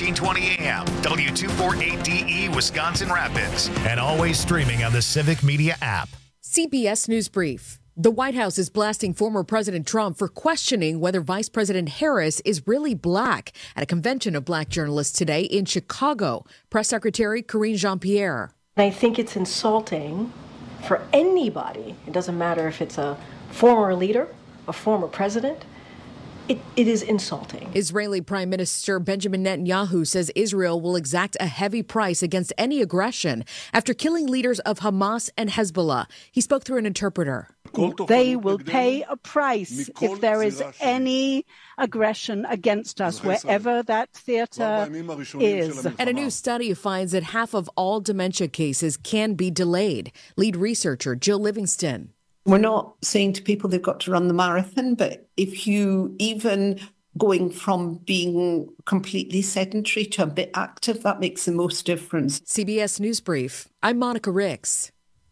1420 AM, W248DE, Wisconsin Rapids, and always streaming on the Civic Media app. CBS News Brief. The White House is blasting former President Trump for questioning whether Vice President Harris is really black at a convention of black journalists today in Chicago. Press Secretary Karine Jean-Pierre. I think it's insulting for anybody. It doesn't matter if it's a former leader, a former president. It is insulting. Israeli Prime Minister Benjamin Netanyahu says Israel will exact a heavy price against any aggression after killing leaders of Hamas and Hezbollah. He spoke through an interpreter. They will pay a price if there is any aggression against us, wherever that theater is. And a new study finds that half of all dementia cases can be delayed. Lead researcher Jill Livingston. We're not saying to people they've got to run the marathon, but if you even going from being completely sedentary to a bit active, that makes the most difference. CBS News Brief. I'm Monica Ricks.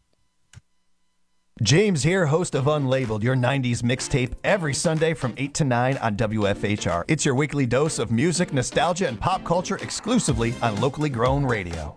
James here, host of Unlabeled, your 90s mixtape, every Sunday from 8 to 9 on WFHR. It's your weekly dose of music, nostalgia, and pop culture exclusively on locally grown radio.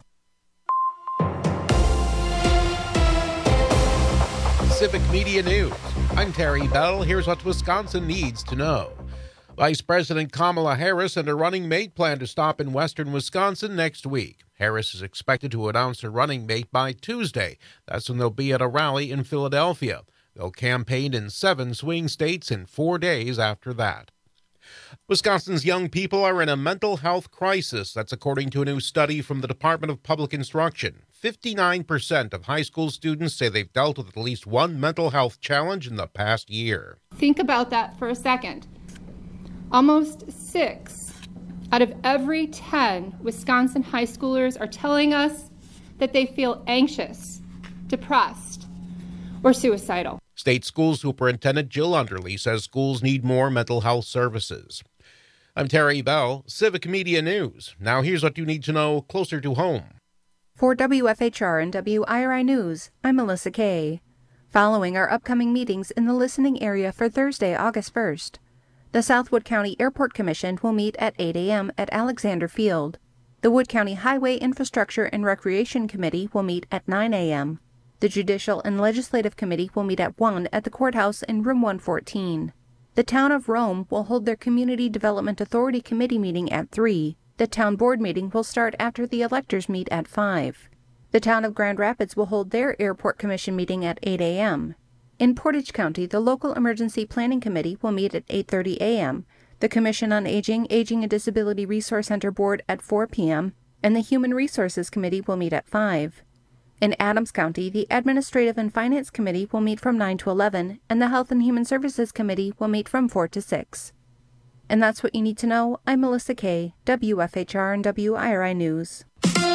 Civic Media News. I'm Terry Bell. Here's what Wisconsin needs to know. Vice President Kamala Harris and her running mate plan to stop in western Wisconsin next week. Harris is expected to announce her running mate by Tuesday. That's when they'll be at a rally in Philadelphia. They'll campaign in 7 swing states in 4 days after that. Wisconsin's young people are in a mental health crisis. That's according to a new study from the Department of Public Instruction. 59% of high school students say they've dealt with at least one mental health challenge in the past year. Think about that for a second. Almost 6 out of every 10 Wisconsin high schoolers are telling us that they feel anxious, depressed, or suicidal. State School Superintendent Jill Underly says schools need more mental health services. I'm Terry Bell, Civic Media News. Now here's what you need to know closer to home. For WFHR and WIRI News, I'm Melissa Kay. Following our upcoming meetings in the listening area for Thursday, August 1st, the South Wood County Airport Commission will meet at 8 a.m. at Alexander Field. The Wood County Highway Infrastructure and Recreation Committee will meet at 9 a.m. The Judicial and Legislative Committee will meet at 1 at the courthouse in room 114. The Town of Rome will hold their Community Development Authority Committee meeting at 3. The Town Board meeting will start after the electors meet at 5. The Town of Grand Rapids will hold their Airport Commission meeting at 8 a.m. In Portage County, the Local Emergency Planning Committee will meet at 8:30 a.m., the Commission on Aging, Aging and Disability Resource Center Board at 4 p.m., and the Human Resources Committee will meet at 5. In Adams County, the Administrative and Finance Committee will meet from 9 to 11, and the Health and Human Services Committee will meet from 4 to 6. And that's what you need to know. I'm Melissa Kay, WFHR and WIRI News.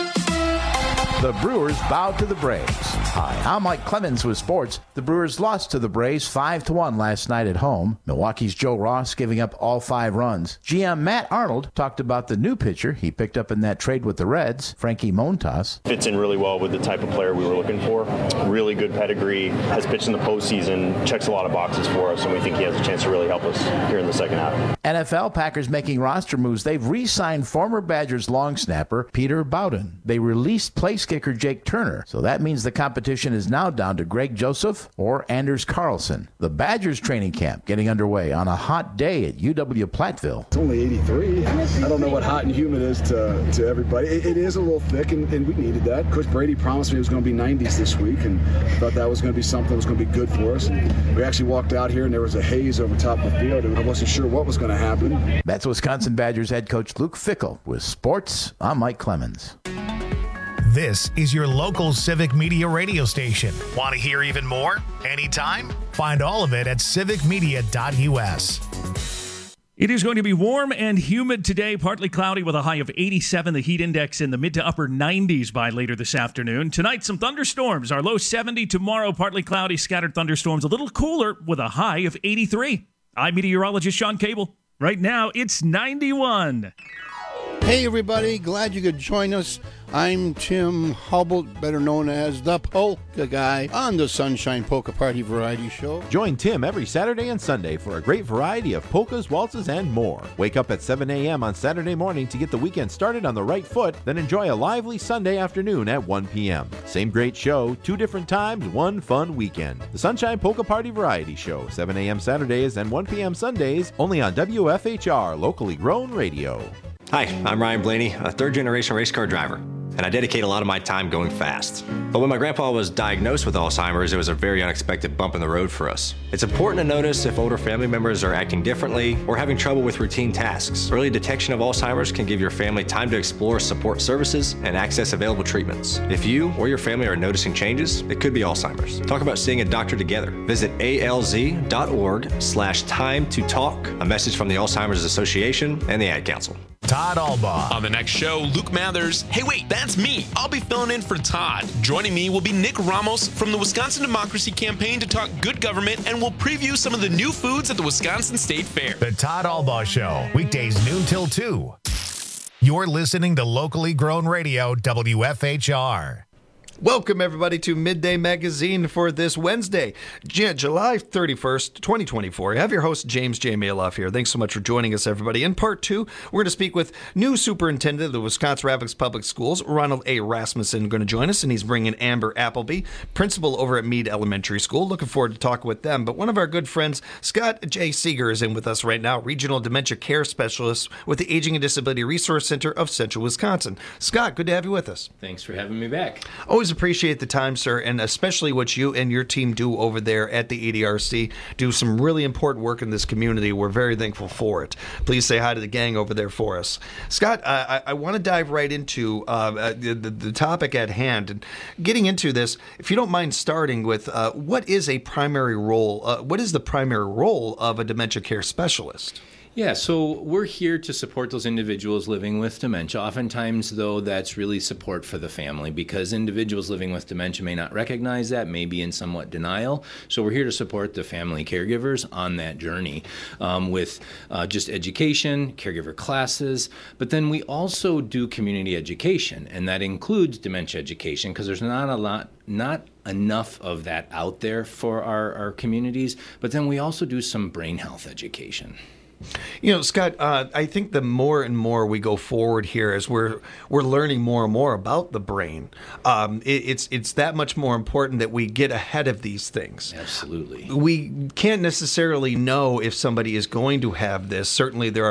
The Brewers bowed to the Braves. Hi, I'm Mike Clemens with sports. The Brewers lost to the Braves 5-1 last night at home. Milwaukee's Joe Ross giving up all 5 runs. GM Matt Arnold talked about the new pitcher he picked up in that trade with the Reds, Frankie Montas. Fits in really well with the type of player we were looking for. Really good pedigree, has pitched in the postseason, checks a lot of boxes for us, and we think he has a chance to really help us here in the second half. NFL Packers making roster moves. They've re-signed former Badgers long snapper Peter Bowden. They released place kicker Jake Turner, so that means the competition is now down to Greg Joseph or Anders Carlson. The Badgers training camp getting underway on a hot day at UW Platteville. It's only 83. I don't know what hot and humid is to everybody. It is a little thick, and we needed that. Coach Brady promised me it was going to be 90s this week, and thought that was going to be something that was going to be good for us. And we actually walked out here, and there was a haze over top of the field, and I wasn't sure what was going to happen. That's Wisconsin Badgers head coach Luke Fickell with sports. I'm Mike Clemens. This is your local Civic Media radio station. Want to hear even more? Anytime? Find all of it at civicmedia.us. It is going to be warm and humid today, partly cloudy with a high of 87. The heat index in the mid to upper 90s by later this afternoon. Tonight, some thunderstorms. Our low 70. Tomorrow, partly cloudy, scattered thunderstorms. A little cooler with a high of 83. I'm meteorologist Sean Cable. Right now, it's 91. Hey everybody, glad you could join us. I'm Tim Hubble, better known as the Polka Guy, on the Sunshine Polka Party Variety Show. Join Tim every Saturday and Sunday for a great variety of polkas, waltzes, and more. Wake up at 7 a.m. on Saturday morning to get the weekend started on the right foot, then enjoy a lively Sunday afternoon at 1 p.m. Same great show, 2 different times, one fun weekend. The Sunshine Polka Party Variety Show, 7 a.m. Saturdays and 1 p.m. Sundays, only on WFHR, locally grown radio. Hi, I'm Ryan Blaney, a third-generation race car driver, and I dedicate a lot of my time going fast. But when my grandpa was diagnosed with Alzheimer's, it was a very unexpected bump in the road for us. It's important to notice if older family members are acting differently or having trouble with routine tasks. Early detection of Alzheimer's can give your family time to explore support services and access available treatments. If you or your family are noticing changes, it could be Alzheimer's. Talk about seeing a doctor together. Visit alz.org/time-to-talk. A message from the Alzheimer's Association and the Ad Council. Todd Albaugh. On the next show, Luke Mathers. Hey, wait, that's me. I'll be filling in for Todd. Joining me will be Nick Ramos from the Wisconsin Democracy Campaign to talk good government, and we'll preview some of the new foods at the Wisconsin State Fair. The Todd Albaugh Show, weekdays noon till 2. You're listening to locally grown radio, WFHR. Welcome, everybody, to Midday Magazine for this Wednesday, July 31st, 2024. I have your host, James J. Maloff here. Thanks so much for joining us, everybody. In part 2, we're going to speak with new superintendent of the Wisconsin Rapids Public Schools, Ronald A. Rasmussen, going to join us, and he's bringing Amber Appleby, principal over at Mead Elementary School. Looking forward to talking with them. But one of our good friends, Scott J. Seeger, is in with us right now, Regional Dementia Care Specialist with the Aging and Disability Resource Center of Central Wisconsin. Scott, good to have you with us. Thanks for having me back. Always appreciate the time, sir, and especially what you and your team do over there at the ADRC. Do some really important work in this community. We're very thankful for it. Please say hi to the gang over there for us. Scott, I want to dive right into the topic at hand. And getting into this, if you don't mind starting with what is a primary role, what is the primary role of a dementia care specialist? Yeah, so we're here to support those individuals living with dementia. Oftentimes, though, that's really support for the family because individuals living with dementia may not recognize that, may be in somewhat denial. So we're here to support the family caregivers on that journey with just education, caregiver classes, but then we also do community education, and that includes dementia education because there's not enough of that out there for our communities, but then we also do some brain health education. You know, Scott, I think the more and more we go forward here as we're learning more and more about the brain, it's that much more important that we get ahead of these things. Absolutely. We can't necessarily know if somebody is going to have this. Certainly there are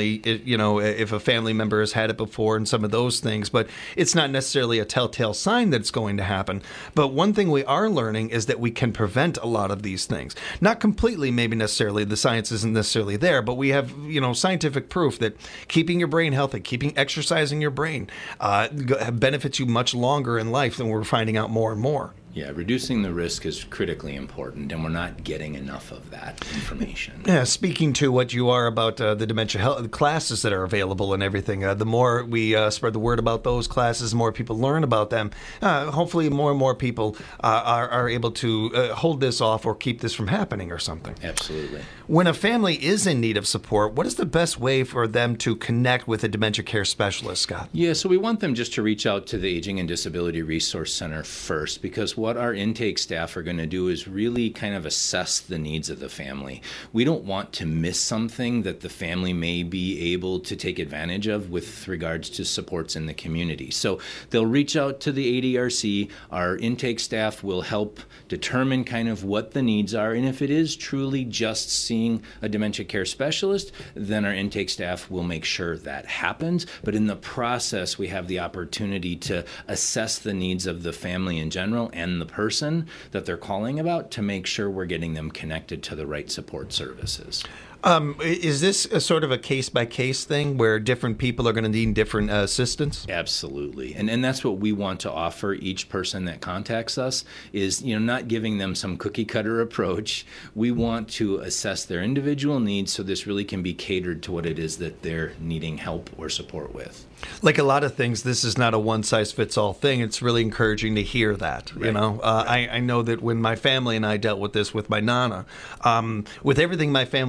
if a family member has had it before and some of those things, but it's not necessarily a telltale sign that it's going to happen. But one thing we are learning is that we can prevent a lot of these things. Not completely, maybe necessarily, the science isn't necessarily there, but we have, scientific proof that keeping your brain healthy, exercising your brain benefits you much longer in life than we're finding out more and more. Yeah, reducing the risk is critically important, and we're not getting enough of that information. Yeah, speaking to what you are about the dementia health classes that are available and everything, the more we spread the word about those classes, the more people learn about them. Hopefully more and more people are able to hold this off or keep this from happening or something. Absolutely. When a family is in need of support, what is the best way for them to connect with a dementia care specialist, Scott? Yeah, so we want them just to reach out to the Aging and Disability Resource Center first, because what our intake staff are going to do is really kind of assess the needs of the family. We don't want to miss something that the family may be able to take advantage of with regards to supports in the community. So they'll reach out to the ADRC. Our intake staff will help determine kind of what the needs are, and if it is truly just seeing a dementia care specialist, then our intake staff will make sure that happens. But in the process, we have the opportunity to assess the needs of the family in general and the person that they're calling about to make sure we're getting them connected to the right support services. Is this a sort of a case-by-case thing where different people are going to need different assistance? Absolutely. And that's what we want to offer each person that contacts us is, not giving them some cookie-cutter approach. We want to assess their individual needs so this really can be catered to what it is that they're needing help or support with. Like a lot of things, this is not a one-size-fits-all thing. It's really encouraging to hear that, right. I know that when my family and I dealt with this with my Nana, with everything my family has been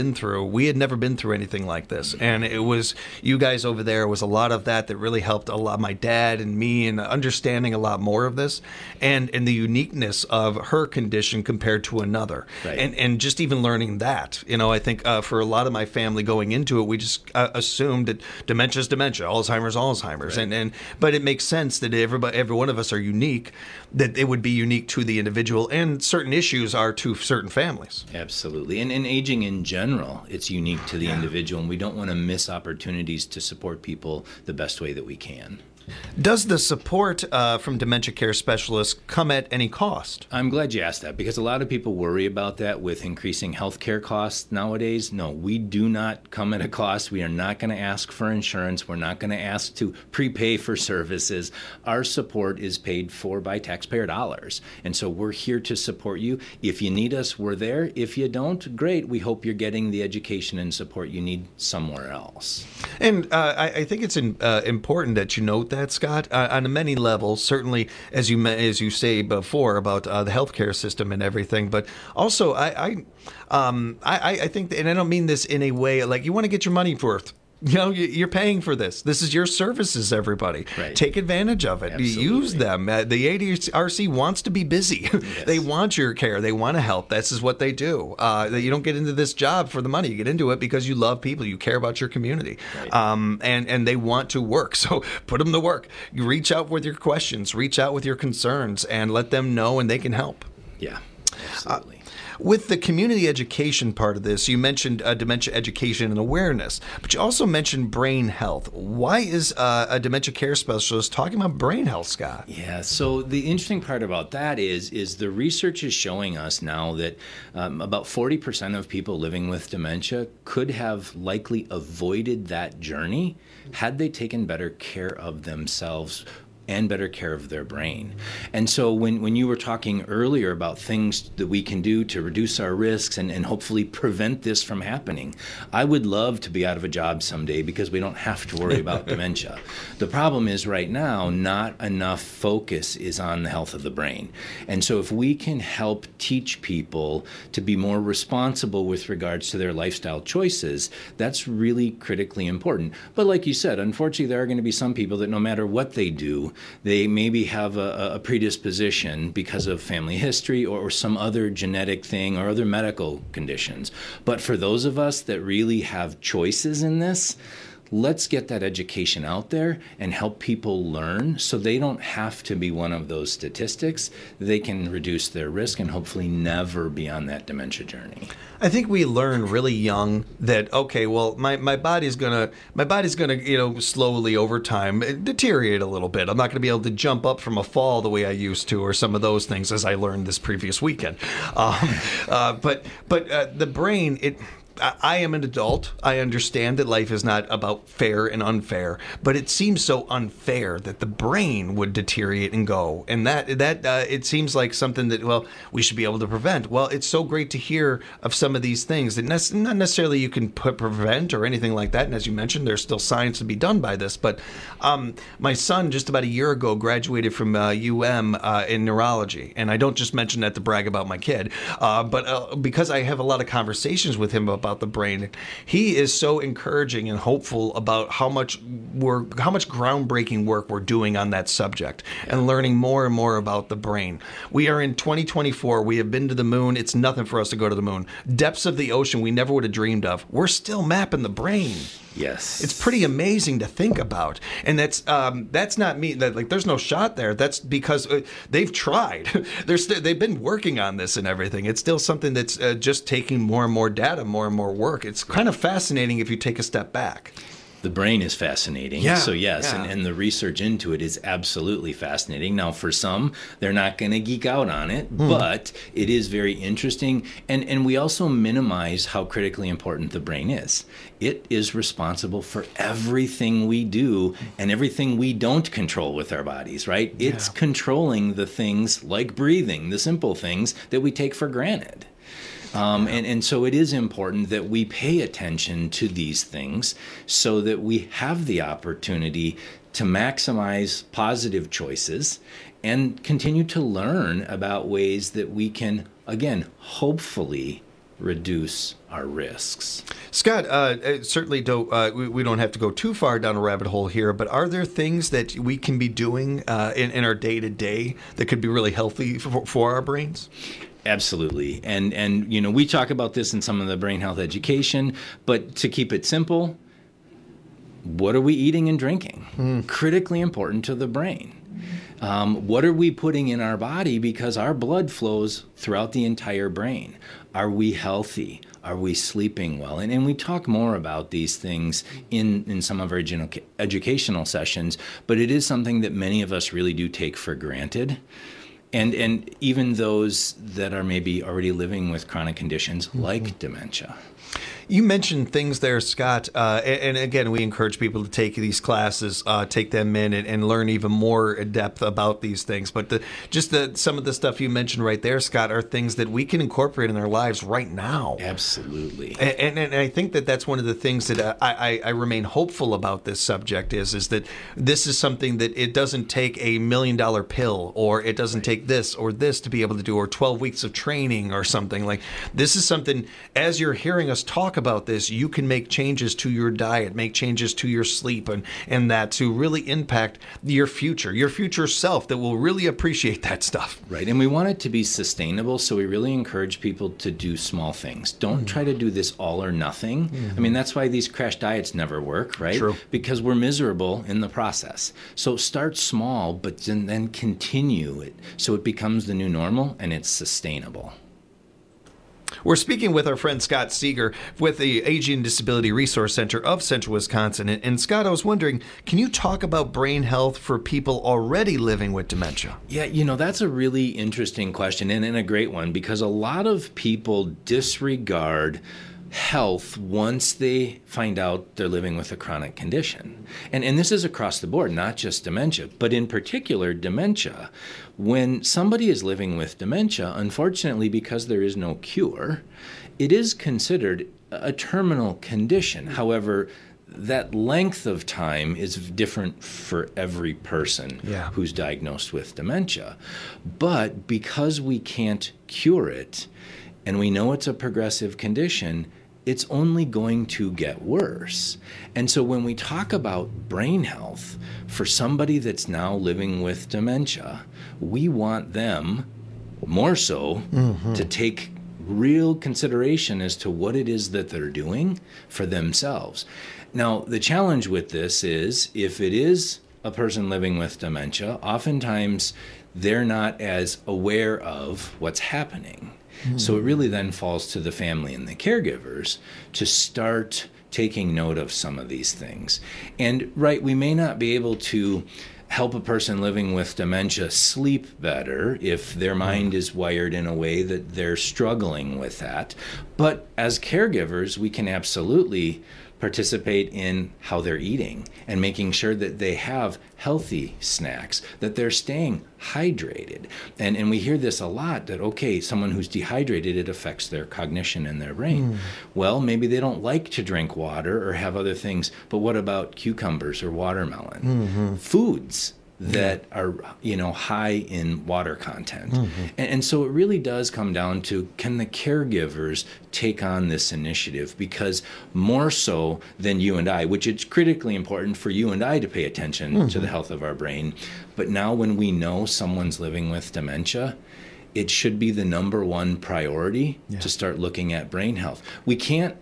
been through, we had never been through anything like this. And it was you guys over there, was a lot of that really helped a lot, my dad and me, in understanding a lot more of this and the uniqueness of her condition compared to another. Right. And just even learning that, I think for a lot of my family going into it, we just assumed that dementia is dementia, Alzheimer's. Right. But it makes sense that every one of us are unique, that it would be unique to the individual, and certain issues are to certain families. Absolutely. And aging in general, it's unique to the individual, and we don't want to miss opportunities to support people the best way that we can. Does the support from dementia care specialists come at any cost? I'm glad you asked that, because a lot of people worry about that with increasing healthcare costs nowadays. No, we do not come at a cost. We are not going to ask for insurance. We're not going to ask to prepay for services. Our support is paid for by taxpayer dollars. And so we're here to support you. If you need us, we're there. If you don't, great. We hope you're getting the education and support you need somewhere else. And I think it's important that you note that, Scott, on many levels. Certainly, as you say before about the healthcare system and everything, but also I think, and I don't mean this in a way like you want to get your money worth. You're paying for this. This is your services, everybody. Right. Take advantage of it. Absolutely. Use them. The ADRC wants to be busy. Yes. They want your care. They want to help. This is what they do. You don't get into this job for the money. You get into it because you love people. You care about your community. Right. And they want to work. So put them to work. You reach out with your questions. Reach out with your concerns and let them know, and they can help. Yeah, absolutely. With the community education part of this, you mentioned dementia education and awareness, but you also mentioned brain health. Why is a dementia care specialist talking about brain health, Scott? Yeah, so the interesting part about that is the research is showing us now that about 40% of people living with dementia could have likely avoided that journey had they taken better care of themselves and better care of their brain. And so when you were talking earlier about things that we can do to reduce our risks and hopefully prevent this from happening, I would love to be out of a job someday because we don't have to worry about dementia. The problem is right now, not enough focus is on the health of the brain. And so if we can help teach people to be more responsible with regards to their lifestyle choices, that's really critically important. But like you said, unfortunately, there are going to be some people that no matter what they do, they maybe have a predisposition because of family history or some other genetic thing or other medical conditions. But for those of us that really have choices in this, let's get that education out there and help people learn so they don't have to be one of those statistics. They can reduce their risk and hopefully never be on that dementia journey. I think we learn really young that, okay, well, my body's gonna slowly over time deteriorate a little bit. I'm not gonna be able to jump up from a fall the way I used to, or some of those things, as I learned this previous weekend. But the brain, I am an adult. I understand that life is not about fair and unfair, but it seems so unfair that the brain would deteriorate and go, and that it seems like something that, well, we should be able to prevent. Well, it's so great to hear of some of these things that not necessarily you can prevent or anything like that. And as you mentioned, there's still science to be done by this. But my son just about a year ago graduated from UM in neurology, and I don't just mention that to brag about my kid, but because I have a lot of conversations with him about the brain. He is so encouraging and hopeful about how much groundbreaking work we're doing on that subject and learning more and more about the brain. We are in 2024. We have been to the moon. It's nothing for us to go to the moon. Depths of the ocean we never would have dreamed of. We're still mapping the brain. Yes. It's pretty amazing to think about. And that's not me. There's no shot there. That's because they've tried. They've been working on this and everything. It's still something that's just taking more and more data, more and more work. It's kind of fascinating if you take a step back. The brain is fascinating. Yeah, so yes, yeah. And the research into it is absolutely fascinating. Now, for some, they're not going to geek out on it, but it is very interesting. And we also minimize how critically important the brain is. It is responsible for everything we do and everything we don't control with our bodies, right? It's controlling the things like breathing, the simple things that we take for granted. And so it is important that we pay attention to these things so that we have the opportunity to maximize positive choices and continue to learn about ways that we can, again, hopefully reduce our risks. Scott, certainly we don't have to go too far down a rabbit hole here, but are there things that we can be doing in our day-to-day that could be really healthy for our brains? Absolutely. And you know, we talk about this in some of the brain health education, but to keep it simple, what are we eating and drinking? Critically important to the brain. What are we putting in our body? Because our blood flows throughout the entire brain. Are we healthy? Are we sleeping well? And we talk more about these things in some of our educational sessions, but it is something that many of us really do take for granted. And even those that are maybe already living with chronic conditions like dementia. You mentioned things there, Scott, and again, we encourage people to take these classes, take them in and learn even more in depth about these things. But some of the stuff you mentioned right there, Scott, are things that we can incorporate in our lives right now. Absolutely. And I think that's one of the things that I remain hopeful about this subject is that this is something that it doesn't take $1 million pill, or it doesn't take this or this to be able to do, or 12 weeks of training or something. Like, this is something, as you're hearing us talk about this, you can make changes to your diet, make changes to your sleep, and that to really impact your future self that will really appreciate that stuff. Right, and we want it to be sustainable, so we really encourage people to do small things. Don't try to do this all or nothing. I mean, that's why these crash diets never work, right? True. Because we're miserable in the process. So start small, but then continue it so it becomes the new normal and it's sustainable. We're speaking with our friend Scott Seeger with the Aging and Disability Resource Center of Central Wisconsin. And Scott, I was wondering, can you talk about brain health for people already living with dementia? Yeah, you know, that's a really interesting question and a great one, because a lot of people disregard health once they find out they're living with a chronic condition. And this is across the board, not just dementia, but in particular dementia. When somebody is living with dementia, unfortunately, because there is no cure, it is considered a terminal condition. However, that length of time is different for every person who's diagnosed with dementia. But because we can't cure it, and we know it's a progressive condition, it's only going to get worse. And so when we talk about brain health for somebody that's now living with dementia, we want them more so to take real consideration as to what it is that they're doing for themselves. Now, the challenge with this is, if it is a person living with dementia, oftentimes they're not as aware of what's happening. So it really then falls to the family and the caregivers to start taking note of some of these things. And right, we may not be able to help a person living with dementia sleep better if their mind is wired in a way that they're struggling with that. But as caregivers, we can absolutely participate in how they're eating and making sure that they have healthy snacks, that they're staying hydrated. And we hear this a lot, that, okay, someone who's dehydrated, it affects their cognition and their brain. Well, maybe they don't like to drink water or have other things, but what about cucumbers or watermelon? Foods that are, you know, high in water content. And so it really does come down to, can the caregivers take on this initiative? Because more so than you and I, which it's critically important for you and I to pay attention to the health of our brain, but now when we know someone's living with dementia, it should be the number one priority to start looking at brain health. We can't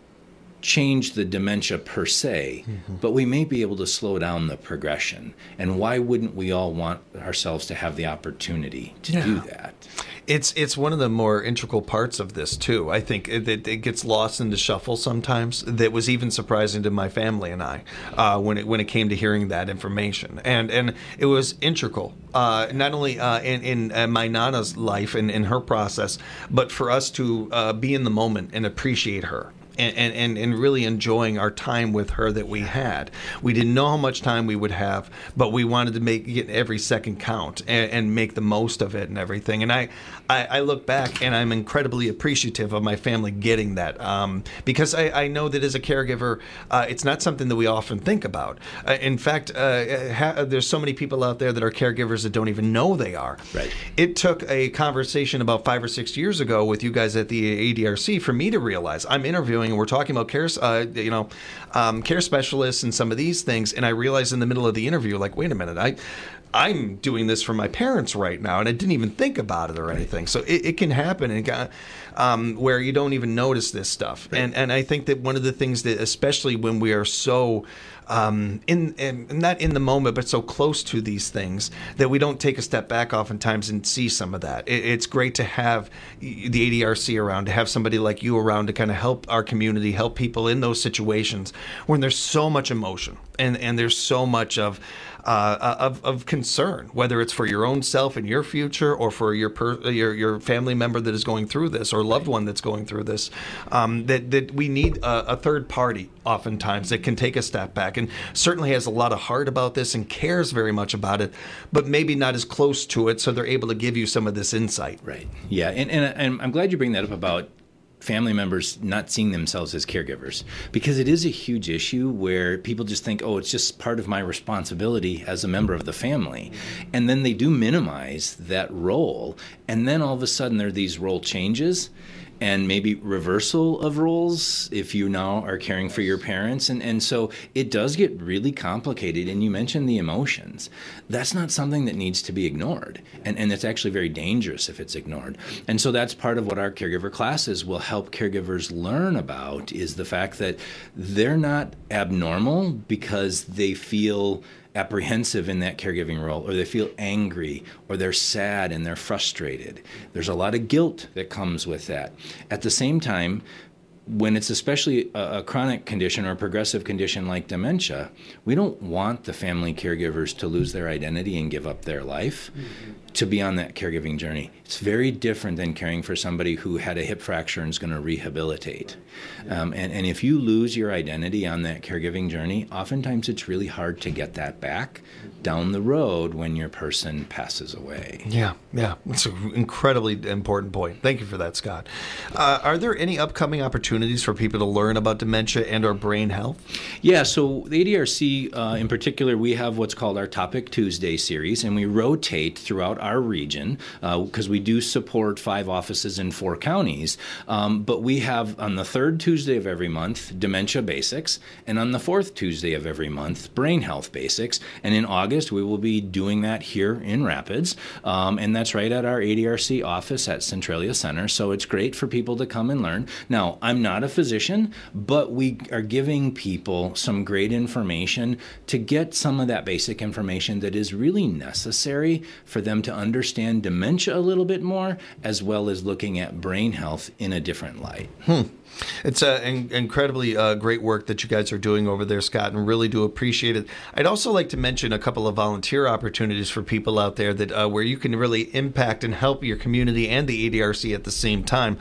change the dementia per se, but we may be able to slow down the progression. And why wouldn't we all want ourselves to have the opportunity to do that? It's one of the more integral parts of this, too. I think it gets lost in the shuffle sometimes. That was even surprising to my family and I when it came to hearing that information. And it was integral, not only in my Nana's life and in her process, but for us to be in the moment and appreciate her. and really enjoying our time with her that we had. We didn't know how much time we would have, but we wanted to get every second count and make the most of it and everything. And I look back and I'm incredibly appreciative of my family getting that, because I know that as a caregiver, it's not something that we often think about. In fact, there's so many people out there that are caregivers that don't even know they are. Right. It took a conversation about 5 or 6 years ago with you guys at the ADRC for me to realize I'm interviewing and we're talking about care specialists and some of these things, and I realized in the middle of the interview, like, wait a minute, I'm doing this for my parents right now, and I didn't even think about it or anything. So it can happen, and where you don't even notice this stuff. Right. And I think that one of the things that, especially when we are so not in the moment, but so close to these things, that we don't take a step back oftentimes and see some of that. It's great to have the ADRC around, to have somebody like you around to kind of help our community, help people in those situations when there's so much emotion and there's so much of concern, whether it's for your own self and your future, or for your family member that is going through this, or loved one that's going through this. That we need a third party oftentimes that can take a step back and certainly has a lot of heart about this and cares very much about it, but maybe not as close to it, so they're able to give you some of this insight. Right. Yeah, and I'm glad you bring that up about family members not seeing themselves as caregivers, because it is a huge issue where people just think, oh, it's just part of my responsibility as a member of the family. And then they do minimize that role. And then all of a sudden there are these role changes and maybe reversal of roles if you now are caring for your parents. And so it does get really complicated. And you mentioned the emotions. That's not something that needs to be ignored. And it's actually very dangerous if it's ignored. And so that's part of what our caregiver classes will help caregivers learn about, is the fact that they're not abnormal because they feel apprehensive in that caregiving role, or they feel angry, or they're sad and they're frustrated. There's a lot of guilt that comes with that. At the same time, when it's especially a chronic condition or a progressive condition like dementia, we don't want the family caregivers to lose their identity and give up their life to be on that caregiving journey. It's very different than caring for somebody who had a hip fracture and is going to rehabilitate. And if you lose your identity on that caregiving journey, oftentimes it's really hard to get that back down the road when your person passes away. Yeah. That's an incredibly important point. Thank you for that, Scott. Are there any upcoming opportunities for people to learn about dementia and or brain health? Yeah, so the ADRC in particular, we have what's called our Topic Tuesday series, and we rotate throughout our region because we do support 5 offices in 4 counties. But we have on the 3rd Tuesday of every month, Dementia Basics, and on the 4th Tuesday of every month, Brain Health Basics. And in August, we will be doing that here in Rapids. And that's right at our ADRC office at Centralia Center. So it's great for people to come and learn. Now, I'm not a physician, but we are giving people some great information to get some of that basic information that is really necessary for them to understand dementia a little bit more, as well as looking at brain health in a different light. It's incredibly great work that you guys are doing over there, Scott, and really do appreciate it. I'd also like to mention a couple of volunteer opportunities for people out there that where you can really impact and help your community and the ADRC at the same time.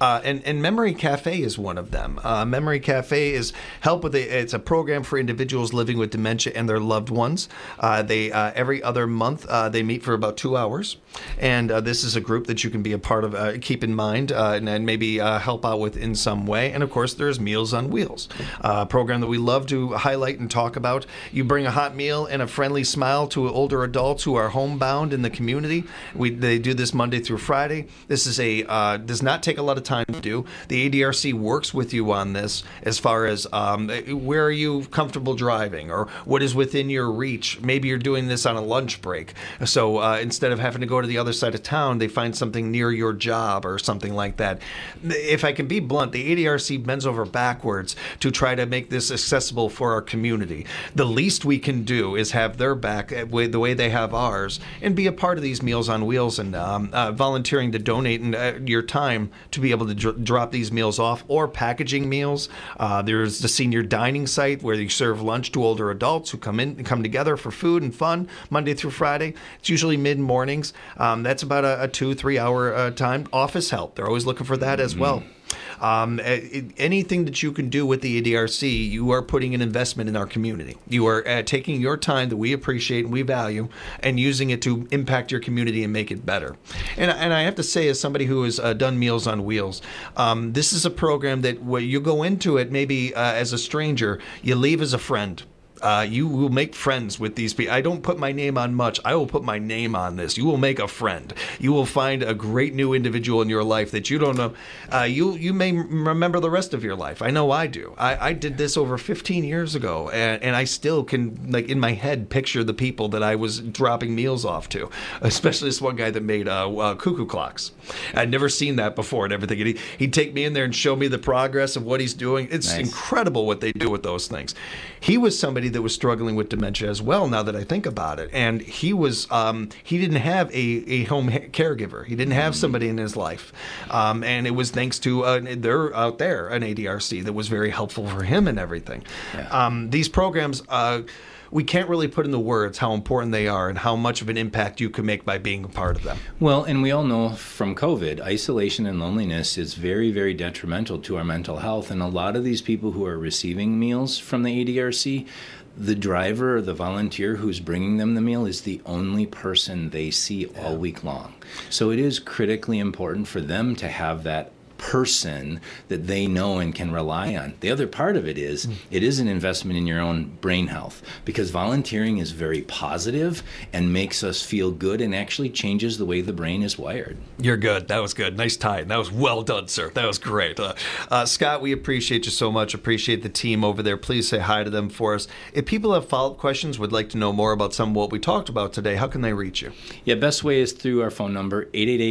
And Memory Cafe is one of them. Memory Cafe is it's a program for individuals living with dementia and their loved ones. They every other month they meet for about 2 hours, and this is a group that you can be a part of. Keep in mind and maybe help out with in some way. And of course, there's Meals on Wheels, a program that we love to highlight and talk about. You bring a hot meal and a friendly smile to older adults who are homebound in the community. They do this Monday through Friday. This is does not take a lot of time to do. The ADRC works with you on this as far as where are you comfortable driving, or what is within your reach. Maybe you're doing this on a lunch break. So instead of having to go to the other side of town, they find something near your job or something like that. If I can be blunt, the ADRC bends over backwards to try to make this accessible for our community. The least we can do is have their back the way they have ours, and be a part of these Meals on Wheels, and volunteering to donate your time to be able to drop these meals off, or packaging meals. There's the senior dining site where you serve lunch to older adults who come together for food and fun Monday through Friday. It's usually mid-mornings. That's about a 2-3 hour time. Office help. They're always looking for that as well. Anything that you can do with the ADRC, you are putting an investment in our community. You are taking your time that we appreciate and we value and using it to impact your community and make it better. And I have to say, as somebody who has done Meals on Wheels, this is a program that where you go into it maybe as a stranger, you leave as a friend. You will make friends with these people. I don't put my name on much. I will put my name on this. You will make a friend. You will find a great new individual in your life that you don't know. You may remember the rest of your life. I know I do. I did this over 15 years ago, and I still can, like, in my head, picture the people that I was dropping meals off to, especially this one guy that made cuckoo clocks. I'd never seen that before and everything. And he'd take me in there and show me the progress of what he's doing. It's incredible what they do with those things. He was somebody that was struggling with dementia as well, now that I think about it. And he was he didn't have a home caregiver. He didn't have somebody in his life. And it was thanks to they're out there, an ADRC that was very helpful for him and everything. Yeah. These programs, we can't really put into words how important they are and how much of an impact you can make by being a part of them. Well, and we all know from COVID, isolation and loneliness is very, very detrimental to our mental health. And a lot of these people who are receiving meals from the ADRC, the driver or the volunteer who's bringing them the meal is the only person they see all week long. So it is critically important for them to have that person that they know and can rely on. The other part of it is an investment in your own brain health, because volunteering is very positive and makes us feel good and actually changes the way the brain is wired. You're good. That was good. Nice tie. That was well done, sir. That was great. Scott, we appreciate you so much. Appreciate the team over there. Please say hi to them for us. If people have follow-up questions, would like to know more about some of what we talked about today, how can they reach you? Yeah, best way is through our phone number,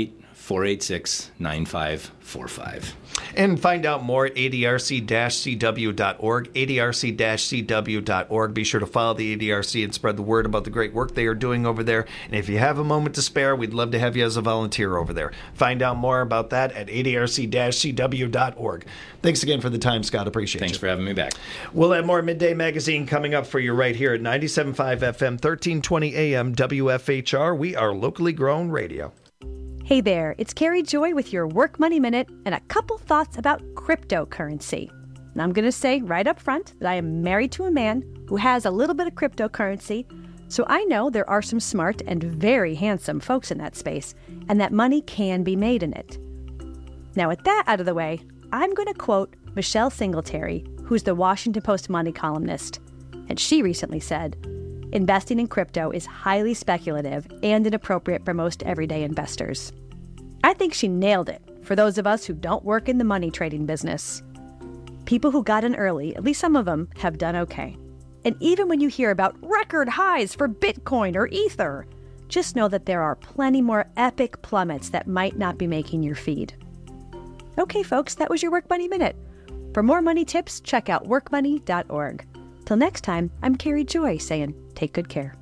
888-486-9545. And find out more at adrc-cw.org, adrc-cw.org. Be sure to follow the ADRC and spread the word about the great work they are doing over there. And if you have a moment to spare, we'd love to have you as a volunteer over there. Find out more about that at adrc-cw.org. Thanks again for the time, Scott. Appreciate it. Thanks for having me back. We'll have more Midday Magazine coming up for you right here at 97.5 FM, 1320 AM, WFHR. We are locally grown radio. Hey there, it's Carrie Joy with your Work Money Minute and a couple thoughts about cryptocurrency. And I'm going to say right up front that I am married to a man who has a little bit of cryptocurrency, so I know there are some smart and very handsome folks in that space, and that money can be made in it. Now, with that out of the way, I'm going to quote Michelle Singletary, who's the Washington Post money columnist. And she recently said, "Investing in crypto is highly speculative and inappropriate for most everyday investors." I think she nailed it for those of us who don't work in the money trading business. People who got in early, at least some of them, have done okay. And even when you hear about record highs for Bitcoin or Ether, just know that there are plenty more epic plummets that might not be making your feed. Okay, folks, that was your Work Money Minute. For more money tips, check out workmoney.org. Till next time, I'm Carrie Joy saying, take good care.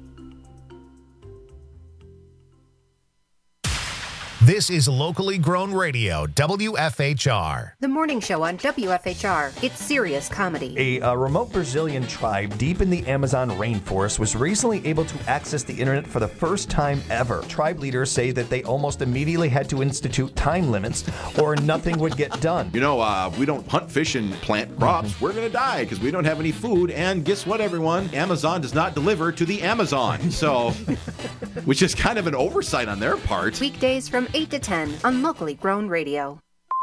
This is locally grown radio, WFHR. The morning show on WFHR. It's serious comedy. A remote Brazilian tribe deep in the Amazon rainforest was recently able to access the internet for the first time ever. Tribe leaders say that they almost immediately had to institute time limits or nothing would get done. You know, we don't hunt, fish, and plant crops. We're going to die because we don't have any food. And guess what, everyone? Amazon does not deliver to the Amazon. So, which is kind of an oversight on their part. Weekdays from 8 to 10 on locally grown radio.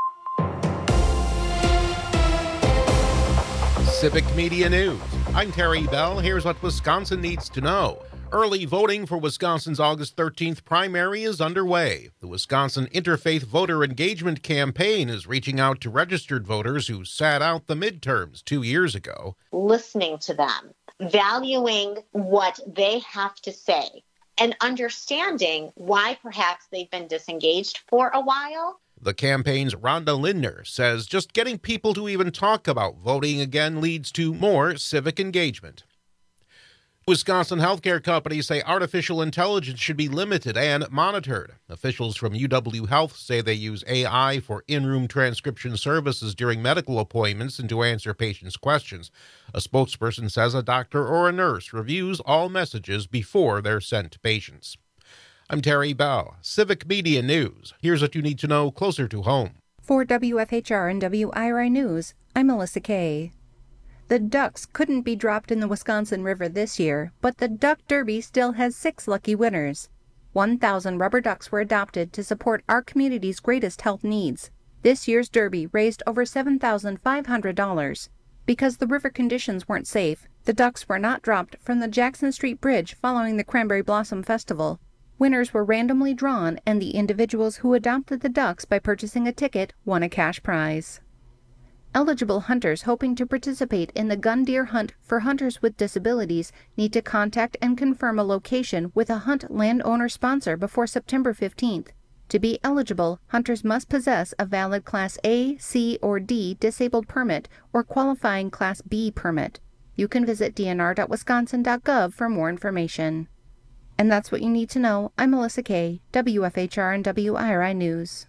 Civic Media News. I'm Terry Bell. Here's what Wisconsin needs to know. Early voting for Wisconsin's August 13th primary is underway. The Wisconsin Interfaith Voter Engagement Campaign is reaching out to registered voters who sat out the midterms 2 years ago. Listening to them, valuing what they have to say, and understanding why perhaps they've been disengaged for a while. The campaign's Rhonda Lindner says just getting people to even talk about voting again leads to more civic engagement. Wisconsin healthcare companies say artificial intelligence should be limited and monitored. Officials from UW Health say they use AI for in-room transcription services during medical appointments and to answer patients' questions. A spokesperson says a doctor or a nurse reviews all messages before they're sent to patients. I'm Terry Bell, Civic Media News. Here's what you need to know closer to home. For WFHR and WIRI News, I'm Melissa Kay. The ducks couldn't be dropped in the Wisconsin River this year, but the Duck Derby still has 6 lucky winners. 1,000 rubber ducks were adopted to support our community's greatest health needs. This year's Derby raised over $7,500. Because the river conditions weren't safe, the ducks were not dropped from the Jackson Street Bridge following the Cranberry Blossom Festival. Winners were randomly drawn, and the individuals who adopted the ducks by purchasing a ticket won a cash prize. Eligible hunters hoping to participate in the gun deer hunt for hunters with disabilities need to contact and confirm a location with a hunt landowner sponsor before September 15th. To be eligible, hunters must possess a valid Class A, C, or D disabled permit or qualifying Class B permit. You can visit dnr.wisconsin.gov for more information. And that's what you need to know. I'm Melissa Kay, WFHR and WIRI News.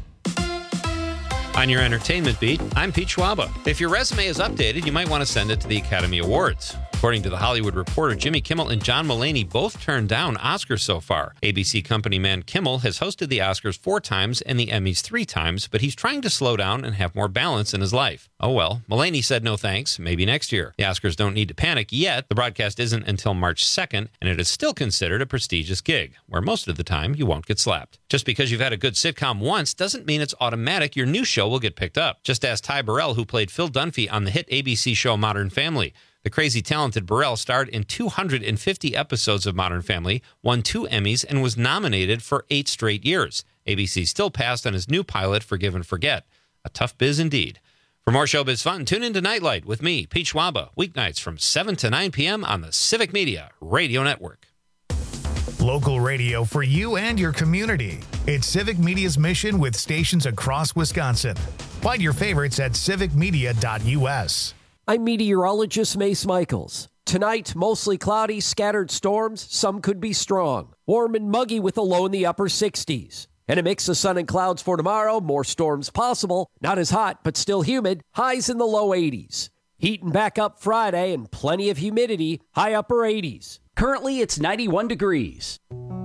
On your entertainment beat, I'm Pete Schwaba. If your resume is updated, you might want to send it to the Academy Awards. According to The Hollywood Reporter, Jimmy Kimmel and John Mulaney both turned down Oscars so far. ABC company man Kimmel has hosted the Oscars 4 times and the Emmys 3 times, but he's trying to slow down and have more balance in his life. Oh well, Mulaney said no thanks, maybe next year. The Oscars don't need to panic yet. The broadcast isn't until March 2nd, and it is still considered a prestigious gig, where most of the time you won't get slapped. Just because you've had a good sitcom once doesn't mean it's automatic your new show will get picked up. Just ask Ty Burrell, who played Phil Dunphy on the hit ABC show Modern Family. The crazy talented Burrell starred in 250 episodes of Modern Family, won 2 Emmys, and was nominated for 8 straight years. ABC still passed on his new pilot, Forgive and Forget. A tough biz indeed. For more showbiz fun, tune in to Nightlight with me, Pete Schwaba, weeknights from 7 to 9 p.m. on the Civic Media Radio Network. Local radio for you and your community. It's Civic Media's mission with stations across Wisconsin. Find your favorites at civicmedia.us. I'm meteorologist Mace Michaels. Tonight, mostly cloudy, scattered storms. Some could be strong. Warm and muggy with a low in the upper 60s. And a mix of sun and clouds for tomorrow. More storms possible. Not as hot, but still humid. Highs in the low 80s. Heating back up Friday and plenty of humidity. High upper 80s. Currently, it's 91 degrees.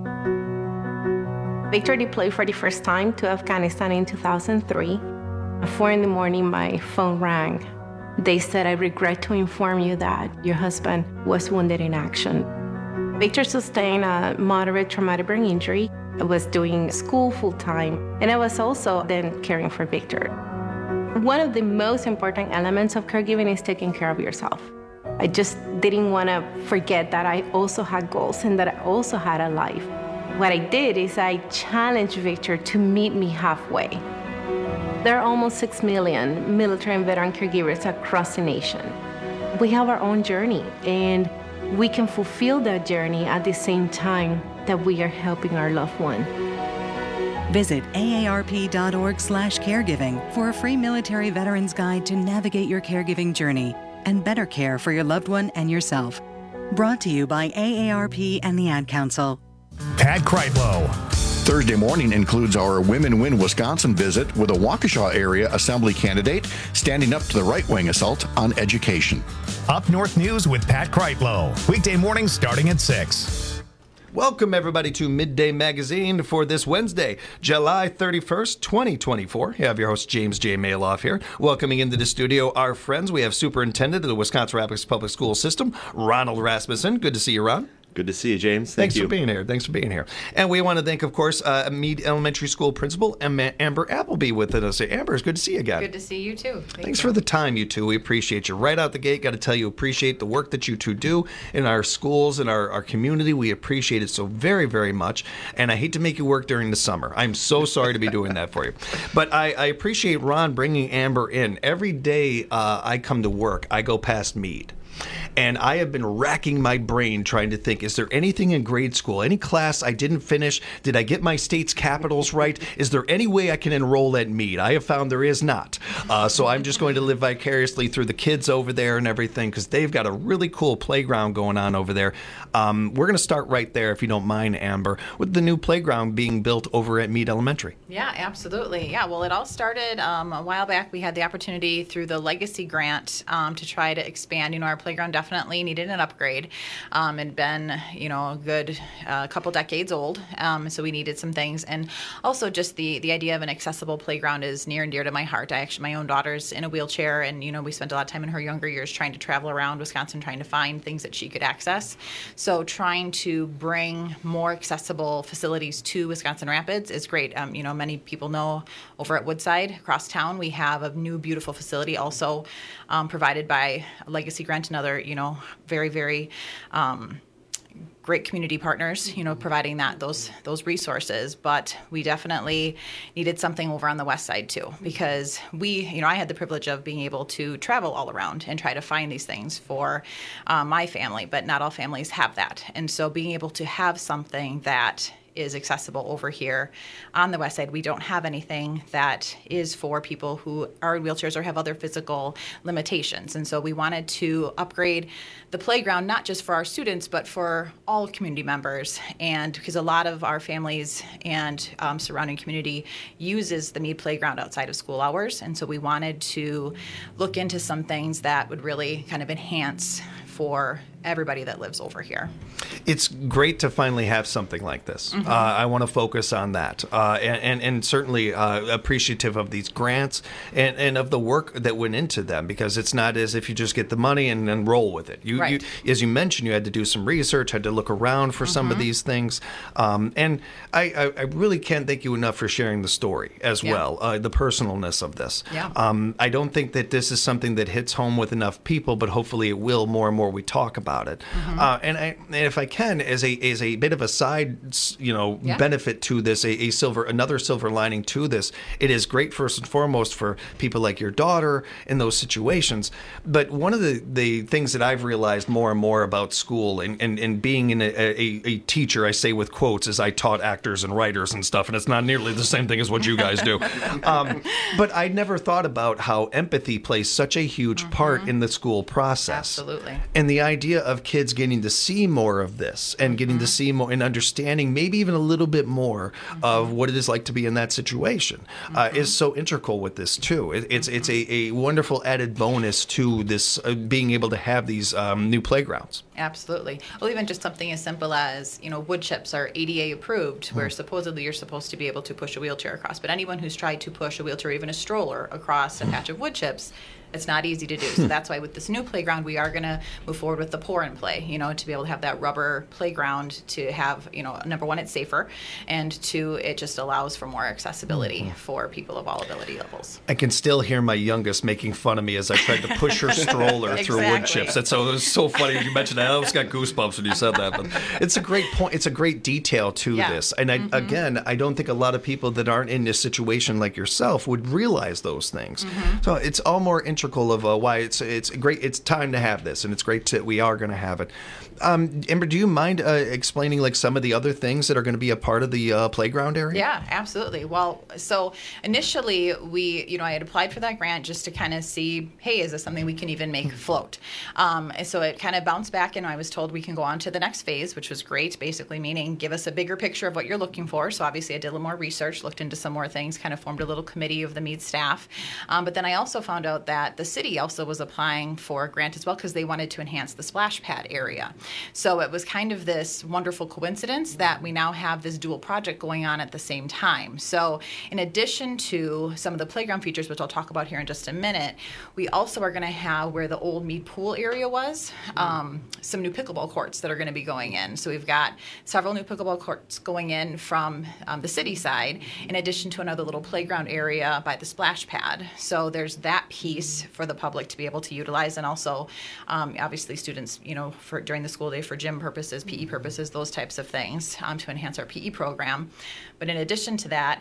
Victor deployed for the first time to Afghanistan in 2003. At 4 in the morning, my phone rang. They said, I regret to inform you that your husband was wounded in action. Victor sustained a moderate traumatic brain injury. I was doing school full-time, and I was also then caring for Victor. One of the most important elements of caregiving is taking care of yourself. I just didn't want to forget that I also had goals and that I also had a life. What I did is I challenged Victor to meet me halfway. There are almost 6 million military and veteran caregivers across the nation. We have our own journey, and we can fulfill that journey at the same time that we are helping our loved one. Visit aarp.org/caregiving for a free military veterans guide to navigate your caregiving journey and better care for your loved one and yourself. Brought to you by AARP and the Ad Council. Pat Kreitlow. Thursday morning includes our Women Win Wisconsin visit with a Waukesha area assembly candidate standing up to the right-wing assault on education. Up North News with Pat Kreitlow. Weekday mornings starting at 6. Welcome, everybody, to Midday Magazine for this Wednesday, July 31st, 2024. You have your host, James J. Maloff here. Welcoming into the studio our friends. We have Superintendent of the Wisconsin Rapids Public School System, Ronald Rasmussen. Good to see you, Ron. Good to see you, James. Thanks for being here. Thanks for being here. And we want to thank, of course, Mead Elementary School Principal Amber Appleby with us. Amber, it's good to see you again. Good to see you, too. Thanks for the time, you two. We appreciate you. Right out the gate, got to tell you, appreciate the work that you two do in our schools and our community. We appreciate it so very, very much. And I hate to make you work during the summer. I'm so sorry to be doing that for you. But I appreciate Ron bringing Amber in. Every day I come to work, I go past Mead. And I have been racking my brain trying to think, is there anything in grade school, any class I didn't finish? Did I get my state's capitals right? Is there any way I can enroll at Mead? I have found there is not. So I'm just going to live vicariously through the kids over there and everything, because they've got a really cool playground going on over there. We're going to start right there, if you don't mind, Amber, with the new playground being built over at Mead Elementary. Yeah, absolutely. Yeah, well, it all started a while back. We had the opportunity through the Legacy Grant to try to expand, our playground definition definitely needed an upgrade. It'd been, a good couple decades old, so we needed some things. And also just the idea of an accessible playground is near and dear to my heart. My own daughter's in a wheelchair, and, we spent a lot of time in her younger years trying to travel around Wisconsin, trying to find things that she could access. So trying to bring more accessible facilities to Wisconsin Rapids is great. Many people know over at Woodside, across town, we have a new beautiful facility also provided by Legacy Grant and other, very, very great community partners, providing those resources. But we definitely needed something over on the west side too, because I had the privilege of being able to travel all around and try to find these things for my family, but not all families have that. And so being able to have something that is accessible over here on the west side. We don't have anything that is for people who are in wheelchairs or have other physical limitations. And so we wanted to upgrade the playground, not just for our students, but for all community members. And because a lot of our families and surrounding community uses the Mead Playground outside of school hours. And so we wanted to look into some things that would really kind of enhance for everybody that lives over here. It's great to finally have something like this. I want to focus on that, and certainly appreciative of these grants and of the work that went into them, because it's not as if you just get the money and then roll with it. You, as you mentioned, you had to do some research, had to look around for some of these things, and I really can't thank you enough for sharing the story as well, the personalness of this. I don't think that this is something that hits home with enough people, but hopefully it will more and more we talk about it. And if I can, as a bit of a side, benefit to this, another silver lining to this, it is great first and foremost for people like your daughter in those situations. But one of the things that I've realized more and more about school and being in a teacher, I say with quotes, as I taught actors and writers and stuff, and it's not nearly the same thing as what you guys do. But I never thought about how empathy plays such a huge part in the school process. Absolutely. And the idea of kids getting to see more of this and getting to see more and understanding maybe even a little bit more of what it is like to be in that situation is so integral with this too. It's a wonderful added bonus to this being able to have these new playgrounds. Absolutely. Well, even just something as simple as, wood chips are ADA approved, where supposedly you're supposed to be able to push a wheelchair across. But anyone who's tried to push a wheelchair, even a stroller, across a patch of wood chips, it's not easy to do. So that's why with this new playground, we are going to move forward with the pour and play, to be able to have that rubber playground, to have, number one, it's safer, and two, it just allows for more accessibility for people of all ability levels. I can still hear my youngest making fun of me as I tried to push her stroller through wood chips. It was so funny you mentioned that. I almost got goosebumps when you said that. But it's a great point. It's a great detail to this. And I don't think a lot of people that aren't in this situation like yourself would realize those things. So it's all more integral of why it's great. It's time to have this, and it's great that we are going to have it. Amber, do you mind explaining like some of the other things that are going to be a part of the playground area? Yeah, absolutely. Well, so initially I had applied for that grant just to kind of see, hey, is this something we can even make float? And so it kind of bounced back, and I was told we can go on to the next phase, which was great, basically meaning give us a bigger picture of what you're looking for. So obviously I did a little more research, looked into some more things, kind of formed a little committee of the Mead staff. But then I also found out that the city also was applying for a grant as well, because they wanted to enhance the splash pad area. So it was kind of this wonderful coincidence that we now have this dual project going on at the same time. So in addition to some of the playground features, which I'll talk about here in just a minute, we also are going to have, where the old Mead pool area was, some new pickleball courts that are going to be going in. So we've got several new pickleball courts going in from the city side, in addition to another little playground area by the splash pad. So there's that piece for the public to be able to utilize, and also obviously students, for during the school day for gym purposes, PE purposes, those types of things to enhance our PE program. But in addition to that,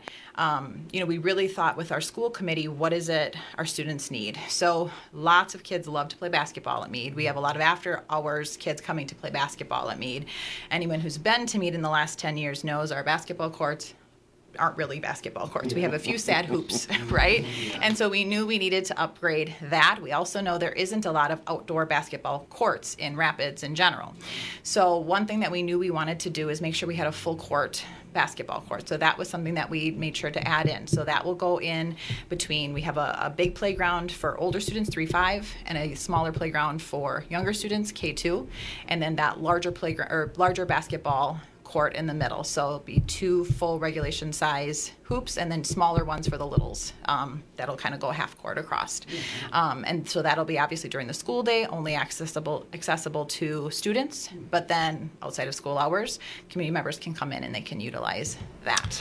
we really thought with our school committee, what is it our students need? So lots of kids love to play basketball at Mead. We have a lot of after hours kids coming to play basketball at Mead. Anyone who's been to Mead in the last 10 years knows our basketball courts aren't really basketball courts. We have a few sad hoops, right? And so we knew we needed to upgrade that. We also know there isn't a lot of outdoor basketball courts in Rapids in general. So one thing that we knew we wanted to do is make sure we had a full court basketball court. So that was something that we made sure to add in. So that will go in between, we have a big playground for older students, 3-5, and a smaller playground for younger students, K2, and then that larger playground or larger basketball court in the middle. So it'll be 2 full regulation size hoops and then smaller ones for the littles. That'll kind of go half court across. And so that'll be obviously during the school day, only accessible to students, but then outside of school hours, community members can come in and they can utilize that.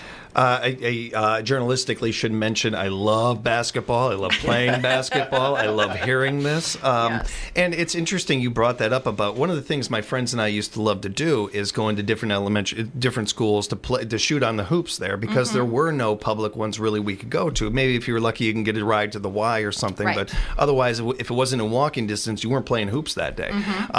I journalistically should mention I love basketball. I love playing basketball. I love hearing this. Yes. And it's interesting you brought that up about one of the things my friends and I used to love to do is go into different schools to shoot on the hoops there because there were no public ones really we could go to. Maybe if you were lucky, you can get a ride to the Y or something. Right. But otherwise, if it wasn't in walking distance, you weren't playing hoops that day.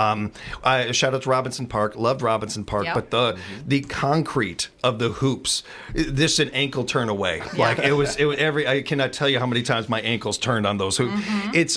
Shout out to Robinson Park. Loved Robinson Park. Yep. But the concrete of the hoops, this an ankle turn away. Yeah. Like it was I cannot tell you how many times my ankles turned on those hoops.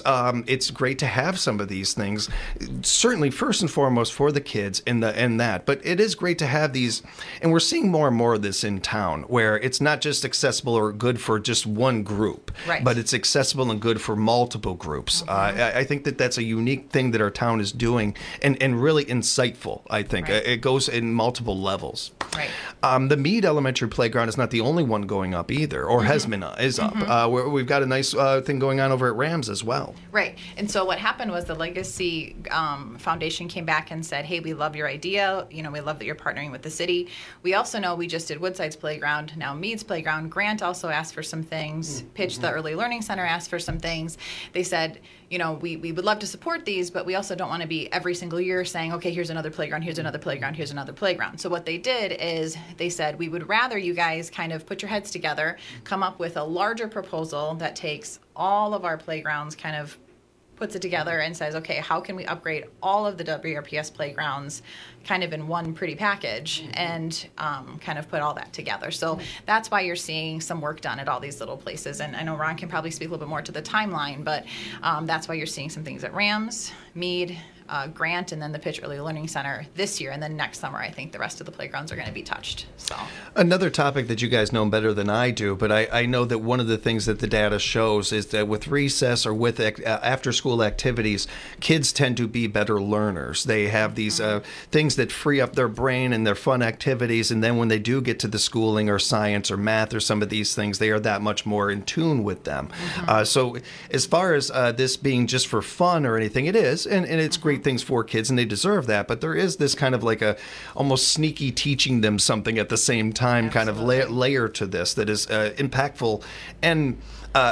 It's great to have some of these things. Certainly, first and foremost for the kids and that. But it is great to have these, and we're seeing more and more of this in town, where it's not just accessible or good for just one group, but it's accessible and good for multiple groups. I think that's a unique thing that our town is doing, and really insightful. I think it goes in multiple levels. Right. The Mead Elementary Playground is not the only one going up either, or has been is up. We've got a nice thing going on over at Rams as well. Right. And so what happened was the Legacy Foundation came back and said, hey, we love your idea. We love that you're partnering with the city. We also know we just did Woodside's Playground, now Mead's Playground. Grant also asked for some things. Pitch, the Early Learning Center, asked for some things. They said, we would love to support these, but we also don't want to be every single year saying, okay, here's another playground, here's another playground, here's another playground. So what they did is they said, we would rather you guys kind of put your heads together, come up with a larger proposal that takes all of our playgrounds, kind of puts it together and says, okay, how can we upgrade all of the WRPS playgrounds kind of in one pretty package and kind of put all that together. So that's why you're seeing some work done at all these little places. And I know Ron can probably speak a little bit more to the timeline, but that's why you're seeing some things at Rams, Mead, Grant, and then the Pitch Early Learning Center this year. And then next summer, I think the rest of the playgrounds are going to be touched. So another topic that you guys know better than I do, but I know that one of the things that the data shows is that with recess or with after-school activities, kids tend to be better learners. They have these things that free up their brain and their fun activities, and then when they do get to the schooling or science or math or some of these things, they are that much more in tune with them. So as far as this being just for fun or anything, it is, and it's great things for kids, and they deserve that. But there is this kind of like a almost sneaky teaching them something at the same time kind of layer to this that is impactful. And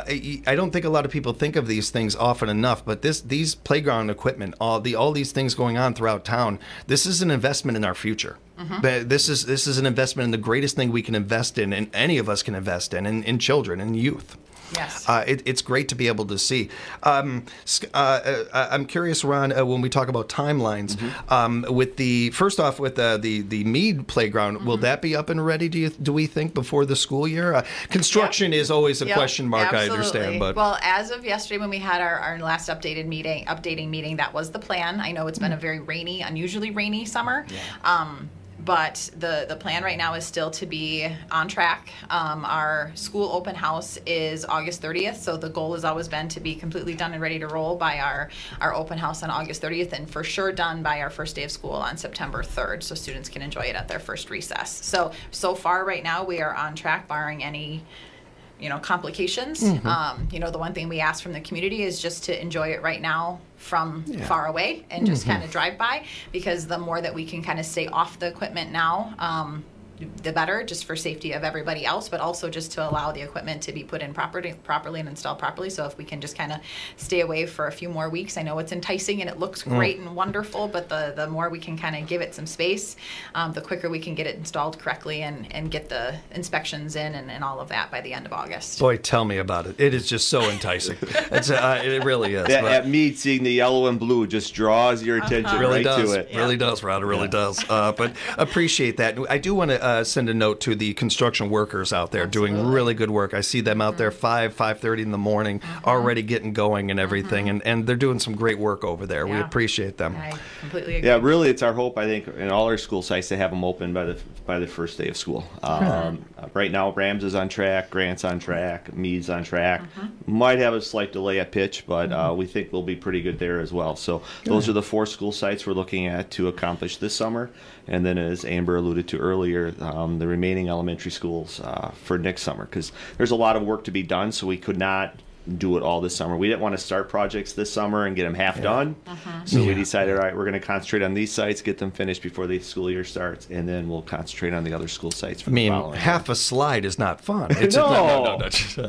I don't think a lot of people think of these things often enough, but these playground equipment, all these things going on throughout town, this is an investment in our future. This is an investment in the greatest thing we can invest in, and any of us can invest in children and youth. Yes. It's great to be able to see. I'm curious, Ron, when we talk about timelines, with the Mead Playground, will that be up and ready, do we think, before the school year? Construction is always a question mark, absolutely. I understand. But well, as of yesterday when we had our last updating meeting, that was the plan. I know it's been a very unusually rainy summer. But the plan right now is still to be on track. Our school open house is August 30th, so the goal has always been to be completely done and ready to roll by our open house on August 30th, and for sure done by our first day of school on September 3rd, so students can enjoy it at their first recess. So far right now we are on track, barring any complications. The one thing we ask from the community is just to enjoy it right now from far away and just kind of drive by, because the more that we can kind of stay off the equipment now, the better, just for safety of everybody else, but also just to allow the equipment to be put in properly and installed properly. So if we can just kind of stay away for a few more weeks, I know it's enticing and it looks great and wonderful, but the more we can kind of give it some space, the quicker we can get it installed correctly and get the inspections in and all of that by the end of August. Boy, tell me about it. It is just so enticing. It really is. At Mead, seeing the yellow and blue just draws your attention really right does. to it. Really does, Rod. It really does. But appreciate that. I do want to to send a note to the construction workers out there doing really good work. I see them out there 5:30 in the morning, already getting going and everything, and they're doing some great work over there. We appreciate them. I completely agree. Yeah, really, it's our hope, I think, in all our school sites to have them open by the first day of school. Right now, Rams is on track, Grant's on track, Mead's on track. Might have a slight delay at Pitch, but we think we'll be pretty good there as well. So those are the 4 school sites we're looking at to accomplish this summer. And then, as Amber alluded to earlier, the remaining elementary schools for next summer, because there's a lot of work to be done, so we could not do it all this summer. We didn't want to start projects this summer and get them half done. So we decided, all right, we're going to concentrate on these sites, get them finished before the school year starts, and then we'll concentrate on the other school sites for the following half a slide is not fun. No.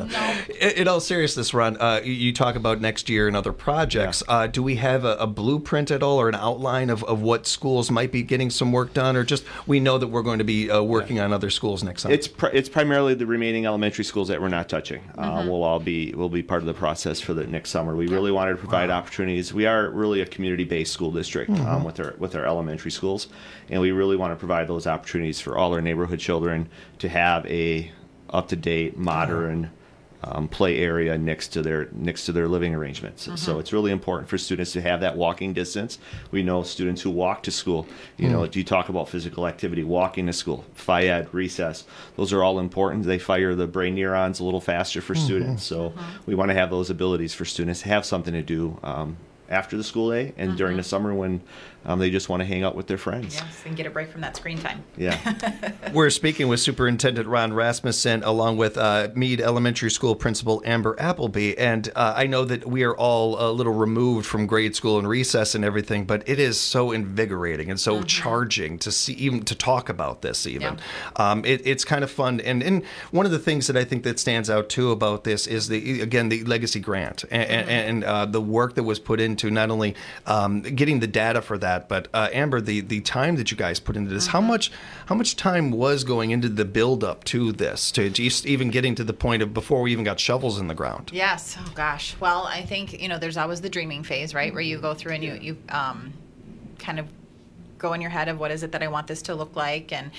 In all seriousness, Ron, you talk about next year and other projects. Do we have a blueprint at all or an outline of what schools might be getting some work done, or just we know that we're going to be working on other schools next summer? It's primarily the remaining elementary schools that we're not touching. We'll be part of the process for the next summer. We really wanted to provide opportunities. We are really a community-based school district with our elementary schools, and we really want to provide those opportunities for all our neighborhood children to have a up-to-date, modern play area next to their living arrangements. So it's really important for students to have that walking distance. We know students who walk to school. You talk about physical activity, walking to school, phy-ed, recess. Those are all important. They fire the brain neurons a little faster for students. So we want to have those abilities for students to have something to do after the school day and during the summer when they just want to hang out with their friends. Yes, and get a break from that screen time. Yeah. We're speaking with Superintendent Ron Rasmussen along with Mead Elementary School Principal Amber Appleby. And I know that we are all a little removed from grade school and recess and everything, but it is so invigorating and so charging to see, even to talk about this even. It's kind of fun. And one of the things that I think that stands out too about this is the legacy grant and the work that was put into not only getting the data for that, but Amber, the time that you guys put into this, how much time was going into the build up to this, to just even getting to the point of before we even got shovels in the ground? Yes. Oh gosh. Well, I think there's always the dreaming phase, right, where you go through and you kind of go in your head of what is it that I want this to look like, and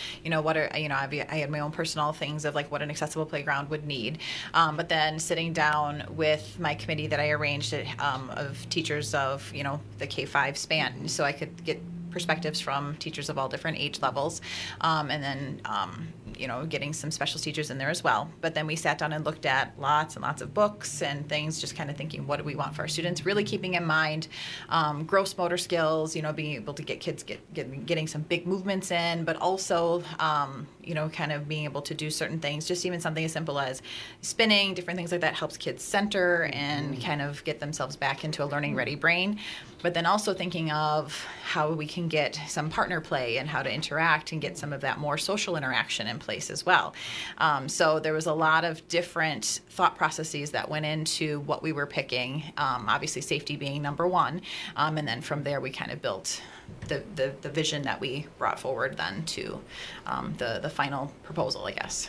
I had my own personal things of like what an accessible playground would need, but then sitting down with my committee that I arranged of teachers of the K-5 span, so I could get perspectives from teachers of all different age levels, and then getting some special teachers in there as well. But then we sat down and looked at lots and lots of books and things, just kind of thinking, what do we want for our students? Really keeping in mind gross motor skills, being able to get kids getting some big movements in, but also kind of being able to do certain things, just even something as simple as spinning, different things like that helps kids center and kind of get themselves back into a learning ready brain. But then also thinking of how we can get some partner play and how to interact and get some of that more social interaction in place as well. So there was a lot of different thought processes that went into what we were picking, obviously safety being number one. And then from there we kind of built the vision that we brought forward then to the final proposal, I guess.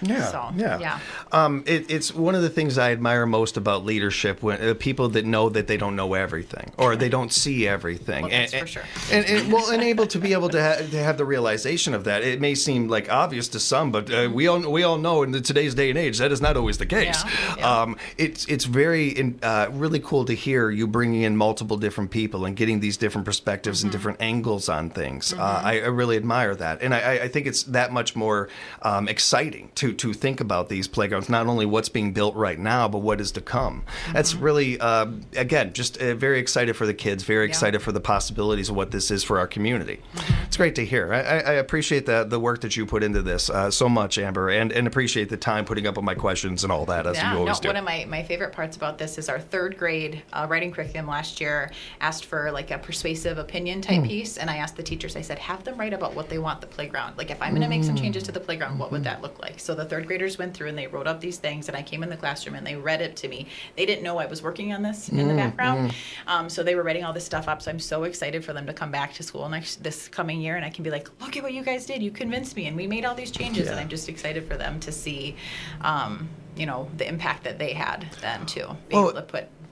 It's one of the things I admire most about leadership, when people that know that they don't know everything or they don't see everything. Well, that's for sure. And able to be able to have the realization of that. It may seem like obvious to some, but we all know in today's day and age that is not always the case. It's very really cool to hear you bringing in multiple different people and getting these different perspectives and different angles on things. I really admire that, and I think it's that much more exciting to think about these playgrounds, not only what's being built right now, but what is to come. That's really, again, just very excited for the kids, very excited for the possibilities of what this is for our community. It's great to hear. I appreciate the work that you put into this so much, Amber, and appreciate the time putting up with my questions and all that, as you always do. One of my favorite parts about this is our third grade writing curriculum last year asked for like a persuasive opinion type piece, and I asked the teachers, I said, have them write about what they want the playground. Like, if I'm going to make some changes to the playground, what would that look like? So the third graders went through and they wrote up these things, and I came in the classroom and they read it to me. They didn't know I was working on this in the background, so they were writing all this stuff up. So I'm so excited for them to come back to school this coming year, and I can be like, look at what you guys did. You convinced me, and we made all these changes, and I'm just excited for them to see, the impact that they had then too. Being able to put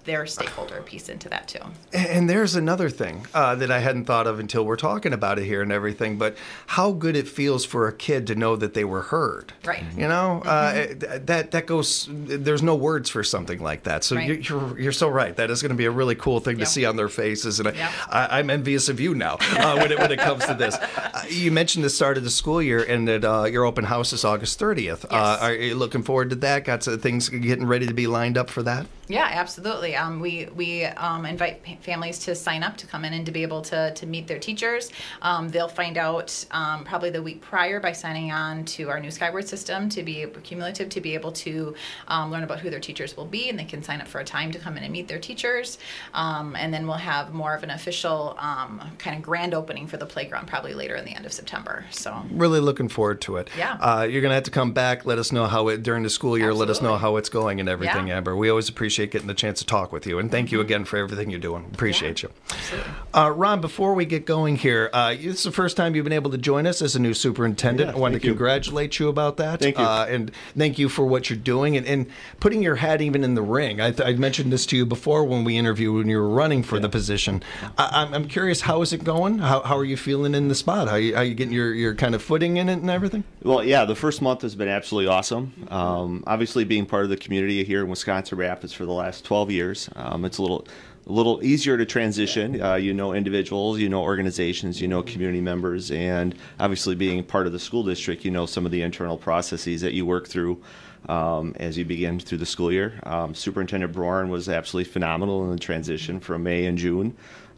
their stakeholder piece into that too. And there's another thing that I hadn't thought of until we're talking about it here and everything, but how good it feels for a kid to know that they were heard. Right. You know, that goes, there's no words for something like that. So Right. you're so right. That is going to be a really cool thing to see on their faces. And I'm envious of you now when it comes to this. You mentioned the start of the school year and that your open house is August 30th. Yes. Are you looking forward to that? Got some things getting ready to be lined up for that? Yeah, absolutely. We invite families to sign up to come in and to be able to meet their teachers. They'll find out probably the week prior by signing on to our new Skyward system to be cumulative, to be able to learn about who their teachers will be, and they can sign up for a time to come in and meet their teachers. And then we'll have more of an official kind of grand opening for the playground probably later in the end of September. So Really looking forward to it. Yeah. You're going to have to come back. Let us know how it, during the school year, let us know how it's going and everything, Yeah. Amber. We always appreciate getting the chance to talk with you. And thank you again for everything you're doing. Appreciate you. Absolutely. Ron, before we get going here, this is the first time you've been able to join us as a new superintendent. Yeah, I want to thank you. congratulate you about that. Thank you. And thank you for what you're doing and putting your hat even in the ring. I mentioned this to you before when we interviewed when you were running for the position. I'm curious, how is it going? How are you feeling in the spot? How are you getting your kind of footing in it and everything? Well, yeah, the first month has been absolutely awesome. Obviously, being part of the community here in Wisconsin Rapids for the last 12 years, it's a little easier to transition. You know individuals, you know organizations, you know community members, and obviously being part of the school district, you know some of the internal processes that you work through as you begin through the school year. Superintendent Broren was absolutely phenomenal in the transition from May and June.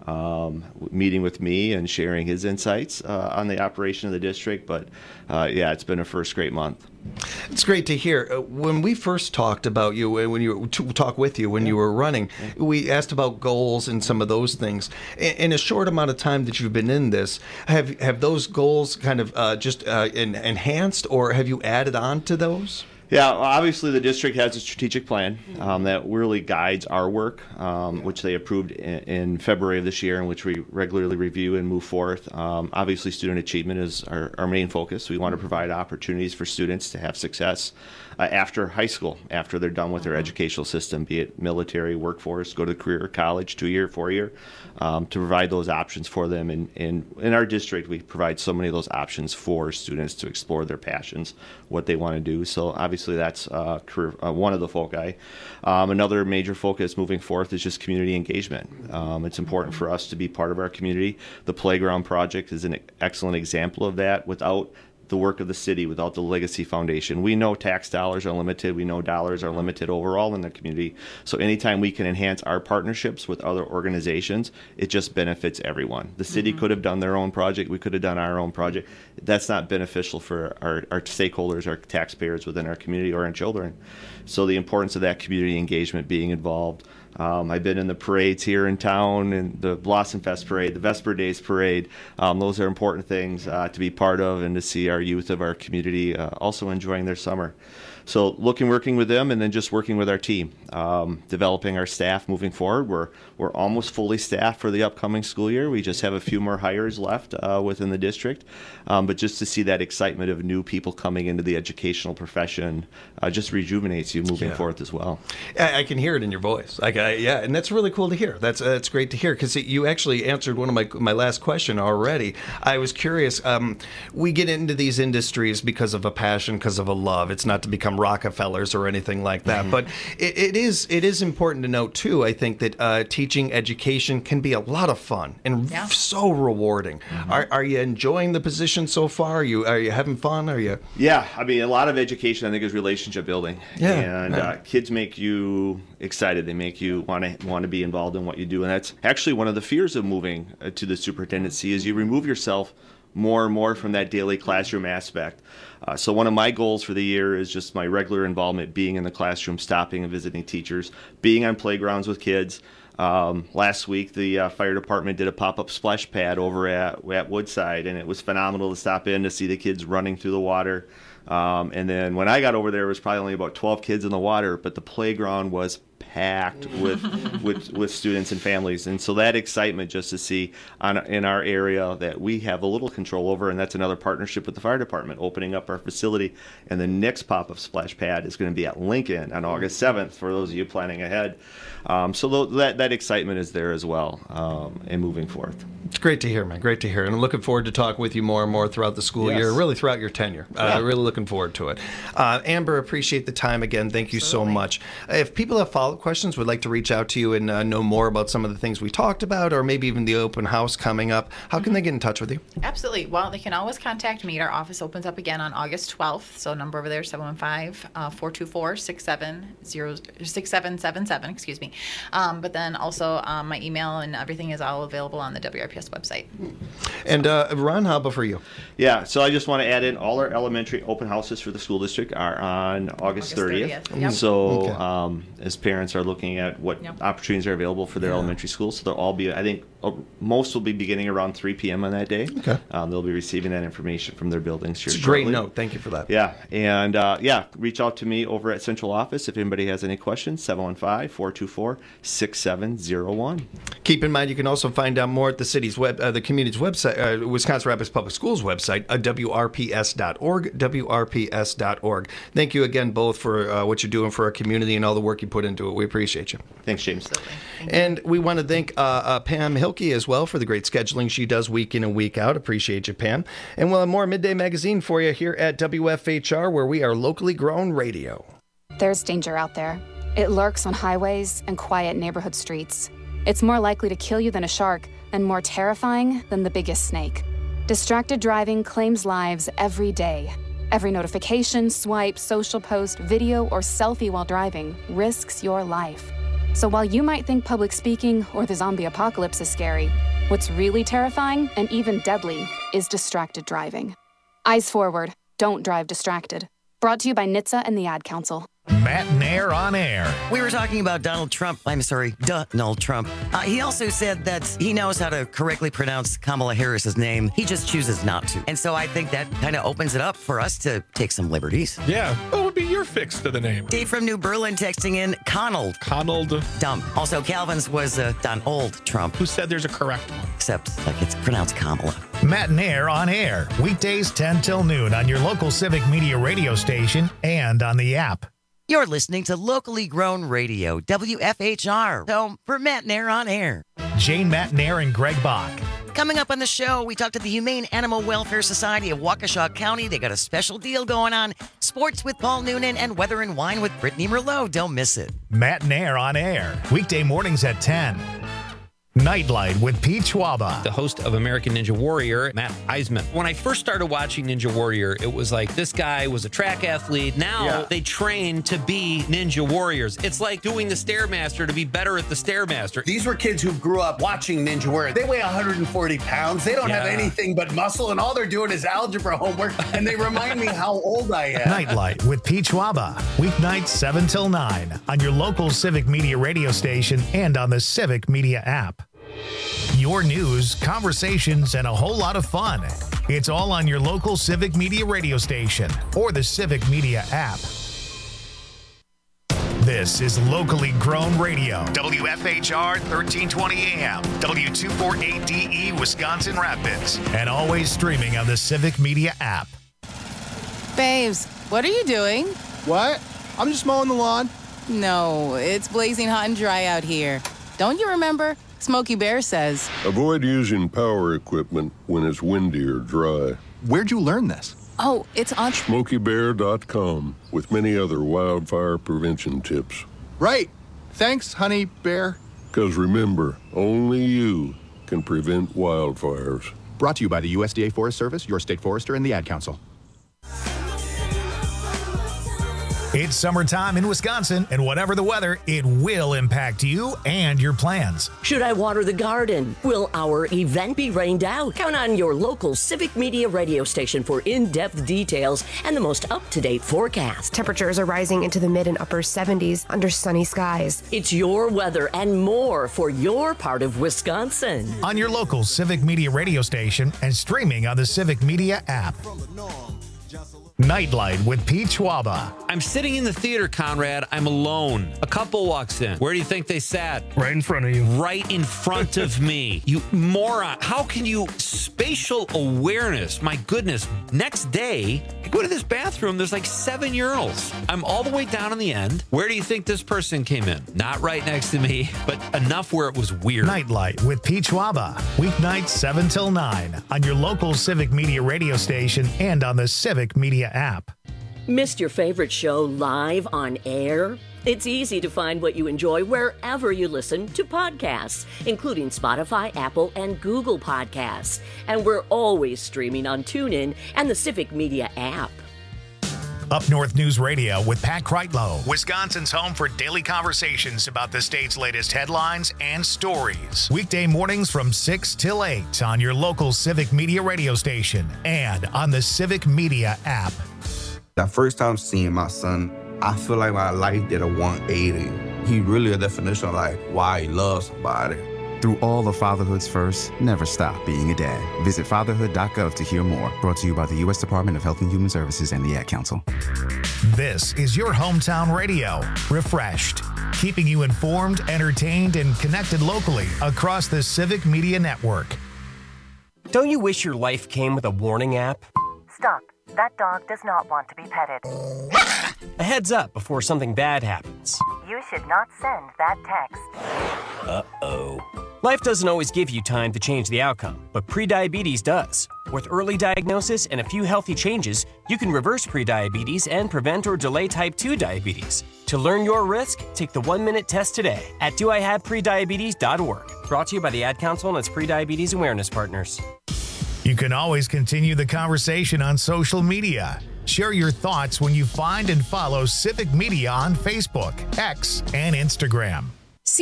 Meeting with me and sharing his insights on the operation of the district. But yeah, it's been a first great month. It's great to hear. When we first talked about you, when you talk with you when you were running, we asked about goals and some of those things. In a short amount of time that you've been in this, have those goals kind of just enhanced, or have you added on to those? Yeah, obviously the district has a strategic plan that really guides our work, which they approved in February of this year, in which we regularly review and move forth. Obviously, student achievement is our main focus. We want to provide opportunities for students to have success after high school, after they're done with their educational system, be it military, workforce, go to career, college, 2-year, 4-year, to provide those options for them. And in our district, we provide so many of those options for students to explore their passions, what they want to do. So obviously that's career, one of the foci. Another major focus moving forth is just community engagement. It's important for us to be part of our community. The Playground Project is an excellent example of that. Without the work of the city, without the Legacy Foundation, we know tax dollars are limited. We know dollars are limited overall in the community. So anytime we can enhance our partnerships with other organizations, it just benefits everyone. The city could have done their own project. We could have done our own project. That's not beneficial for our stakeholders, our taxpayers within our community, or our children. So the importance of that community engagement, being involved. I've been in the parades here in town, and the Blossom Fest parade, the Vesper Days parade. Those are important things to be part of, and to see our youth of our community also enjoying their summer. So working with them, and then just working with our team, developing our staff moving forward. We're almost fully staffed for the upcoming school year. We just have a few more hires left within the district. But just to see that excitement of new people coming into the educational profession just rejuvenates you moving forth as well. I can hear it in your voice. Yeah, and that's really cool to hear. That's great to hear, because you actually answered one of my last question already. I was curious. We get into these industries because of a passion, because of a love. It's not to become Rockefellers or anything like that. But it is important to note too, I think, that teaching education can be a lot of fun and so rewarding. Are you enjoying the position so far? Are you having fun? Yeah, I mean, a lot of education, I think, is relationship building. And kids make you excited. They make you want to be involved in what you do. And that's actually one of the fears of moving to the superintendency, is you remove yourself more and more from that daily classroom aspect. So one of my goals for the year is just my regular involvement, being in the classroom, stopping and visiting teachers, being on playgrounds with kids. Last week, the fire department did a pop-up splash pad over at Woodside, and it was phenomenal to stop in to see the kids running through the water, And then when I got over there, it was probably only about 12 kids in the water, but the playground was packed with students and families. And so that excitement just to see in our area that we have a little control over, and that's another partnership with the fire department, opening up our facility. And the next pop-up splash pad is going to be at Lincoln on August 7th for those of you planning ahead. So that excitement is there as well, and moving forth. It's great to hear, man. Great to hear. And I'm looking forward to talking with you more and more throughout the school year, really throughout your tenure. Really looking forward to it. Amber, appreciate the time again. Thank you so much. If people have follow-up questions, would like to reach out to you and know more about some of the things we talked about, or maybe even the open house coming up, how can they get in touch with you? Absolutely. Well, they can always contact me. Our office opens up again on August 12th. So number over there, 715-424-6777, excuse me. But then also my email and everything is all available on the WRPS website. And Ron, how about for you? Yeah, so I just want to add in all our elementary open houses for the school district are on August 30th. Yep. So as parents are looking at what opportunities are available for their elementary schools, so they'll all be, I think, most will be beginning around 3 p.m. on that day. Okay. They'll be receiving that information from their buildings here. It's a great note. Thank you for that. Yeah, and reach out to me over at Central Office if anybody has any questions, 715-424-6701. Keep in mind, you can also find out more at the city's the community's website, Wisconsin Rapids Public Schools website, WRPS.org, WRPS.org. Thank you again both for what you're doing for our community and all the work you put into it. We appreciate you. Thanks, James. And we want to thank Pam Hilke as well for the great scheduling she does week in and week out. Appreciate you, Pam. And we'll have more Midday Magazine for you here at WFHR, where we are locally grown radio. There's danger out there. It lurks on highways and quiet neighborhood streets. It's more likely to kill you than a shark and more terrifying than the biggest snake. Distracted driving claims lives every day. Every notification, swipe, social post, video, or selfie while driving risks your life. So while you might think public speaking or the zombie apocalypse is scary, what's really terrifying and even deadly is distracted driving. Eyes forward. Don't drive distracted. Brought to you by NHTSA and the Ad Council. Matt Nair on air. We were talking about Donald Trump. Donald Trump. He also said that he knows how to correctly pronounce Kamala Harris's name. He just chooses not to. And so I think that kind of opens it up for us to take some liberties. Yeah. What would be your fix to the name? Dave from New Berlin texting in Conald. Dumb. Also, Calvin's was Donald Trump. Who said there's a correct one? Except like it's pronounced Kamala. Matt Nair on air. Weekdays 10 till noon on your local Civic Media radio station and on the app. You're listening to locally grown radio, WFHR, home for Matt Nair on air. Jane Matt Nair and Greg Bach. Coming up on the show, we talk to the Humane Animal Welfare Society of Waukesha County. They got a special deal going on. Sports with Paul Noonan and Weather and Wine with Brittany Merlot. Don't miss it. Matt Nair on air. Weekday mornings at 10. Nightlight with Pete Schwaba. The host of American Ninja Warrior, Matt Eisman. When I first started watching Ninja Warrior, it was like this guy was a track athlete. Now they train to be Ninja Warriors. It's like doing the Stairmaster to be better at the Stairmaster. These were kids who grew up watching Ninja Warrior. They weigh 140 pounds. They don't have anything but muscle, and all they're doing is algebra homework, and they remind me how old I am. Nightlight with Pete Schwaba. Weeknights 7 till 9 on your local Civic Media radio station and on the Civic Media app. Your news, conversations, and a whole lot of fun. It's all on your local Civic Media radio station or the Civic Media app. This is locally grown radio. WFHR 1320 AM, W248DE Wisconsin Rapids, and always streaming on the Civic Media app. Babes, what are you doing? What? I'm just mowing the lawn. No, it's blazing hot and dry out here. Don't you remember? Smokey Bear says, avoid using power equipment when it's windy or dry. Where'd you learn this? Oh, it's on SmokeyBear.com with many other wildfire prevention tips. Right. Thanks, Honey Bear. Because remember, only you can prevent wildfires. Brought to you by the USDA Forest Service, your state forester, and the Ad Council. It's summertime in Wisconsin, and whatever the weather, it will impact you and your plans. Should I water the garden? Will our event be rained out? Count on your local Civic Media radio station for in-depth details and the most up-to-date forecast. Temperatures are rising into the mid and upper 70s under sunny skies. It's your weather and more for your part of Wisconsin. On your local Civic Media radio station and streaming on the Civic Media app. Nightlight with Pete Schwaba. I'm sitting in the theater, Conrad. I'm alone. A couple walks in. Where do you think they sat? Right in front of you. Right in front of me. You moron. How can you... Spatial awareness. My goodness. Next day, I go to this bathroom. There's like 7 urinals. I'm all the way down in the end. Where do you think this person came in? Not right next to me, but enough where it was weird. Nightlight with Pete Schwaba. Weeknights 7 till 9 on your local Civic Media radio station and on the Civic Media app. Missed your favorite show live on air? It's easy to find what you enjoy wherever you listen to podcasts, including Spotify, Apple, and Google Podcasts. And we're always streaming on TuneIn and the Civic Media app. Up North News Radio with Pat Kreitlow, Wisconsin's home for daily conversations about the state's latest headlines and stories. Weekday mornings from 6 till 8 on your local Civic Media radio station and on the Civic Media app. That first time seeing my son, I feel like my life did a 180. He really a definition of like why he loves somebody. Through all of fatherhood's first, never stop being a dad. Visit fatherhood.gov to hear more. Brought to you by the U.S. Department of Health and Human Services and the Ad Council. This is your hometown radio, refreshed, keeping you informed, entertained, and connected locally across the Civic Media Network. Don't you wish your life came with a warning app? Stop. That dog does not want to be petted. A heads up before something bad happens. You should not send that text. Uh-oh. Life doesn't always give you time to change the outcome, but prediabetes does. With early diagnosis and a few healthy changes, you can reverse prediabetes and prevent or delay type 2 diabetes. To learn your risk, take the 1-minute test today at doihaveprediabetes.org. Brought to you by the Ad Council and its prediabetes awareness partners. You can always continue the conversation on social media. Share your thoughts when you find and follow Civic Media on Facebook, X, and Instagram.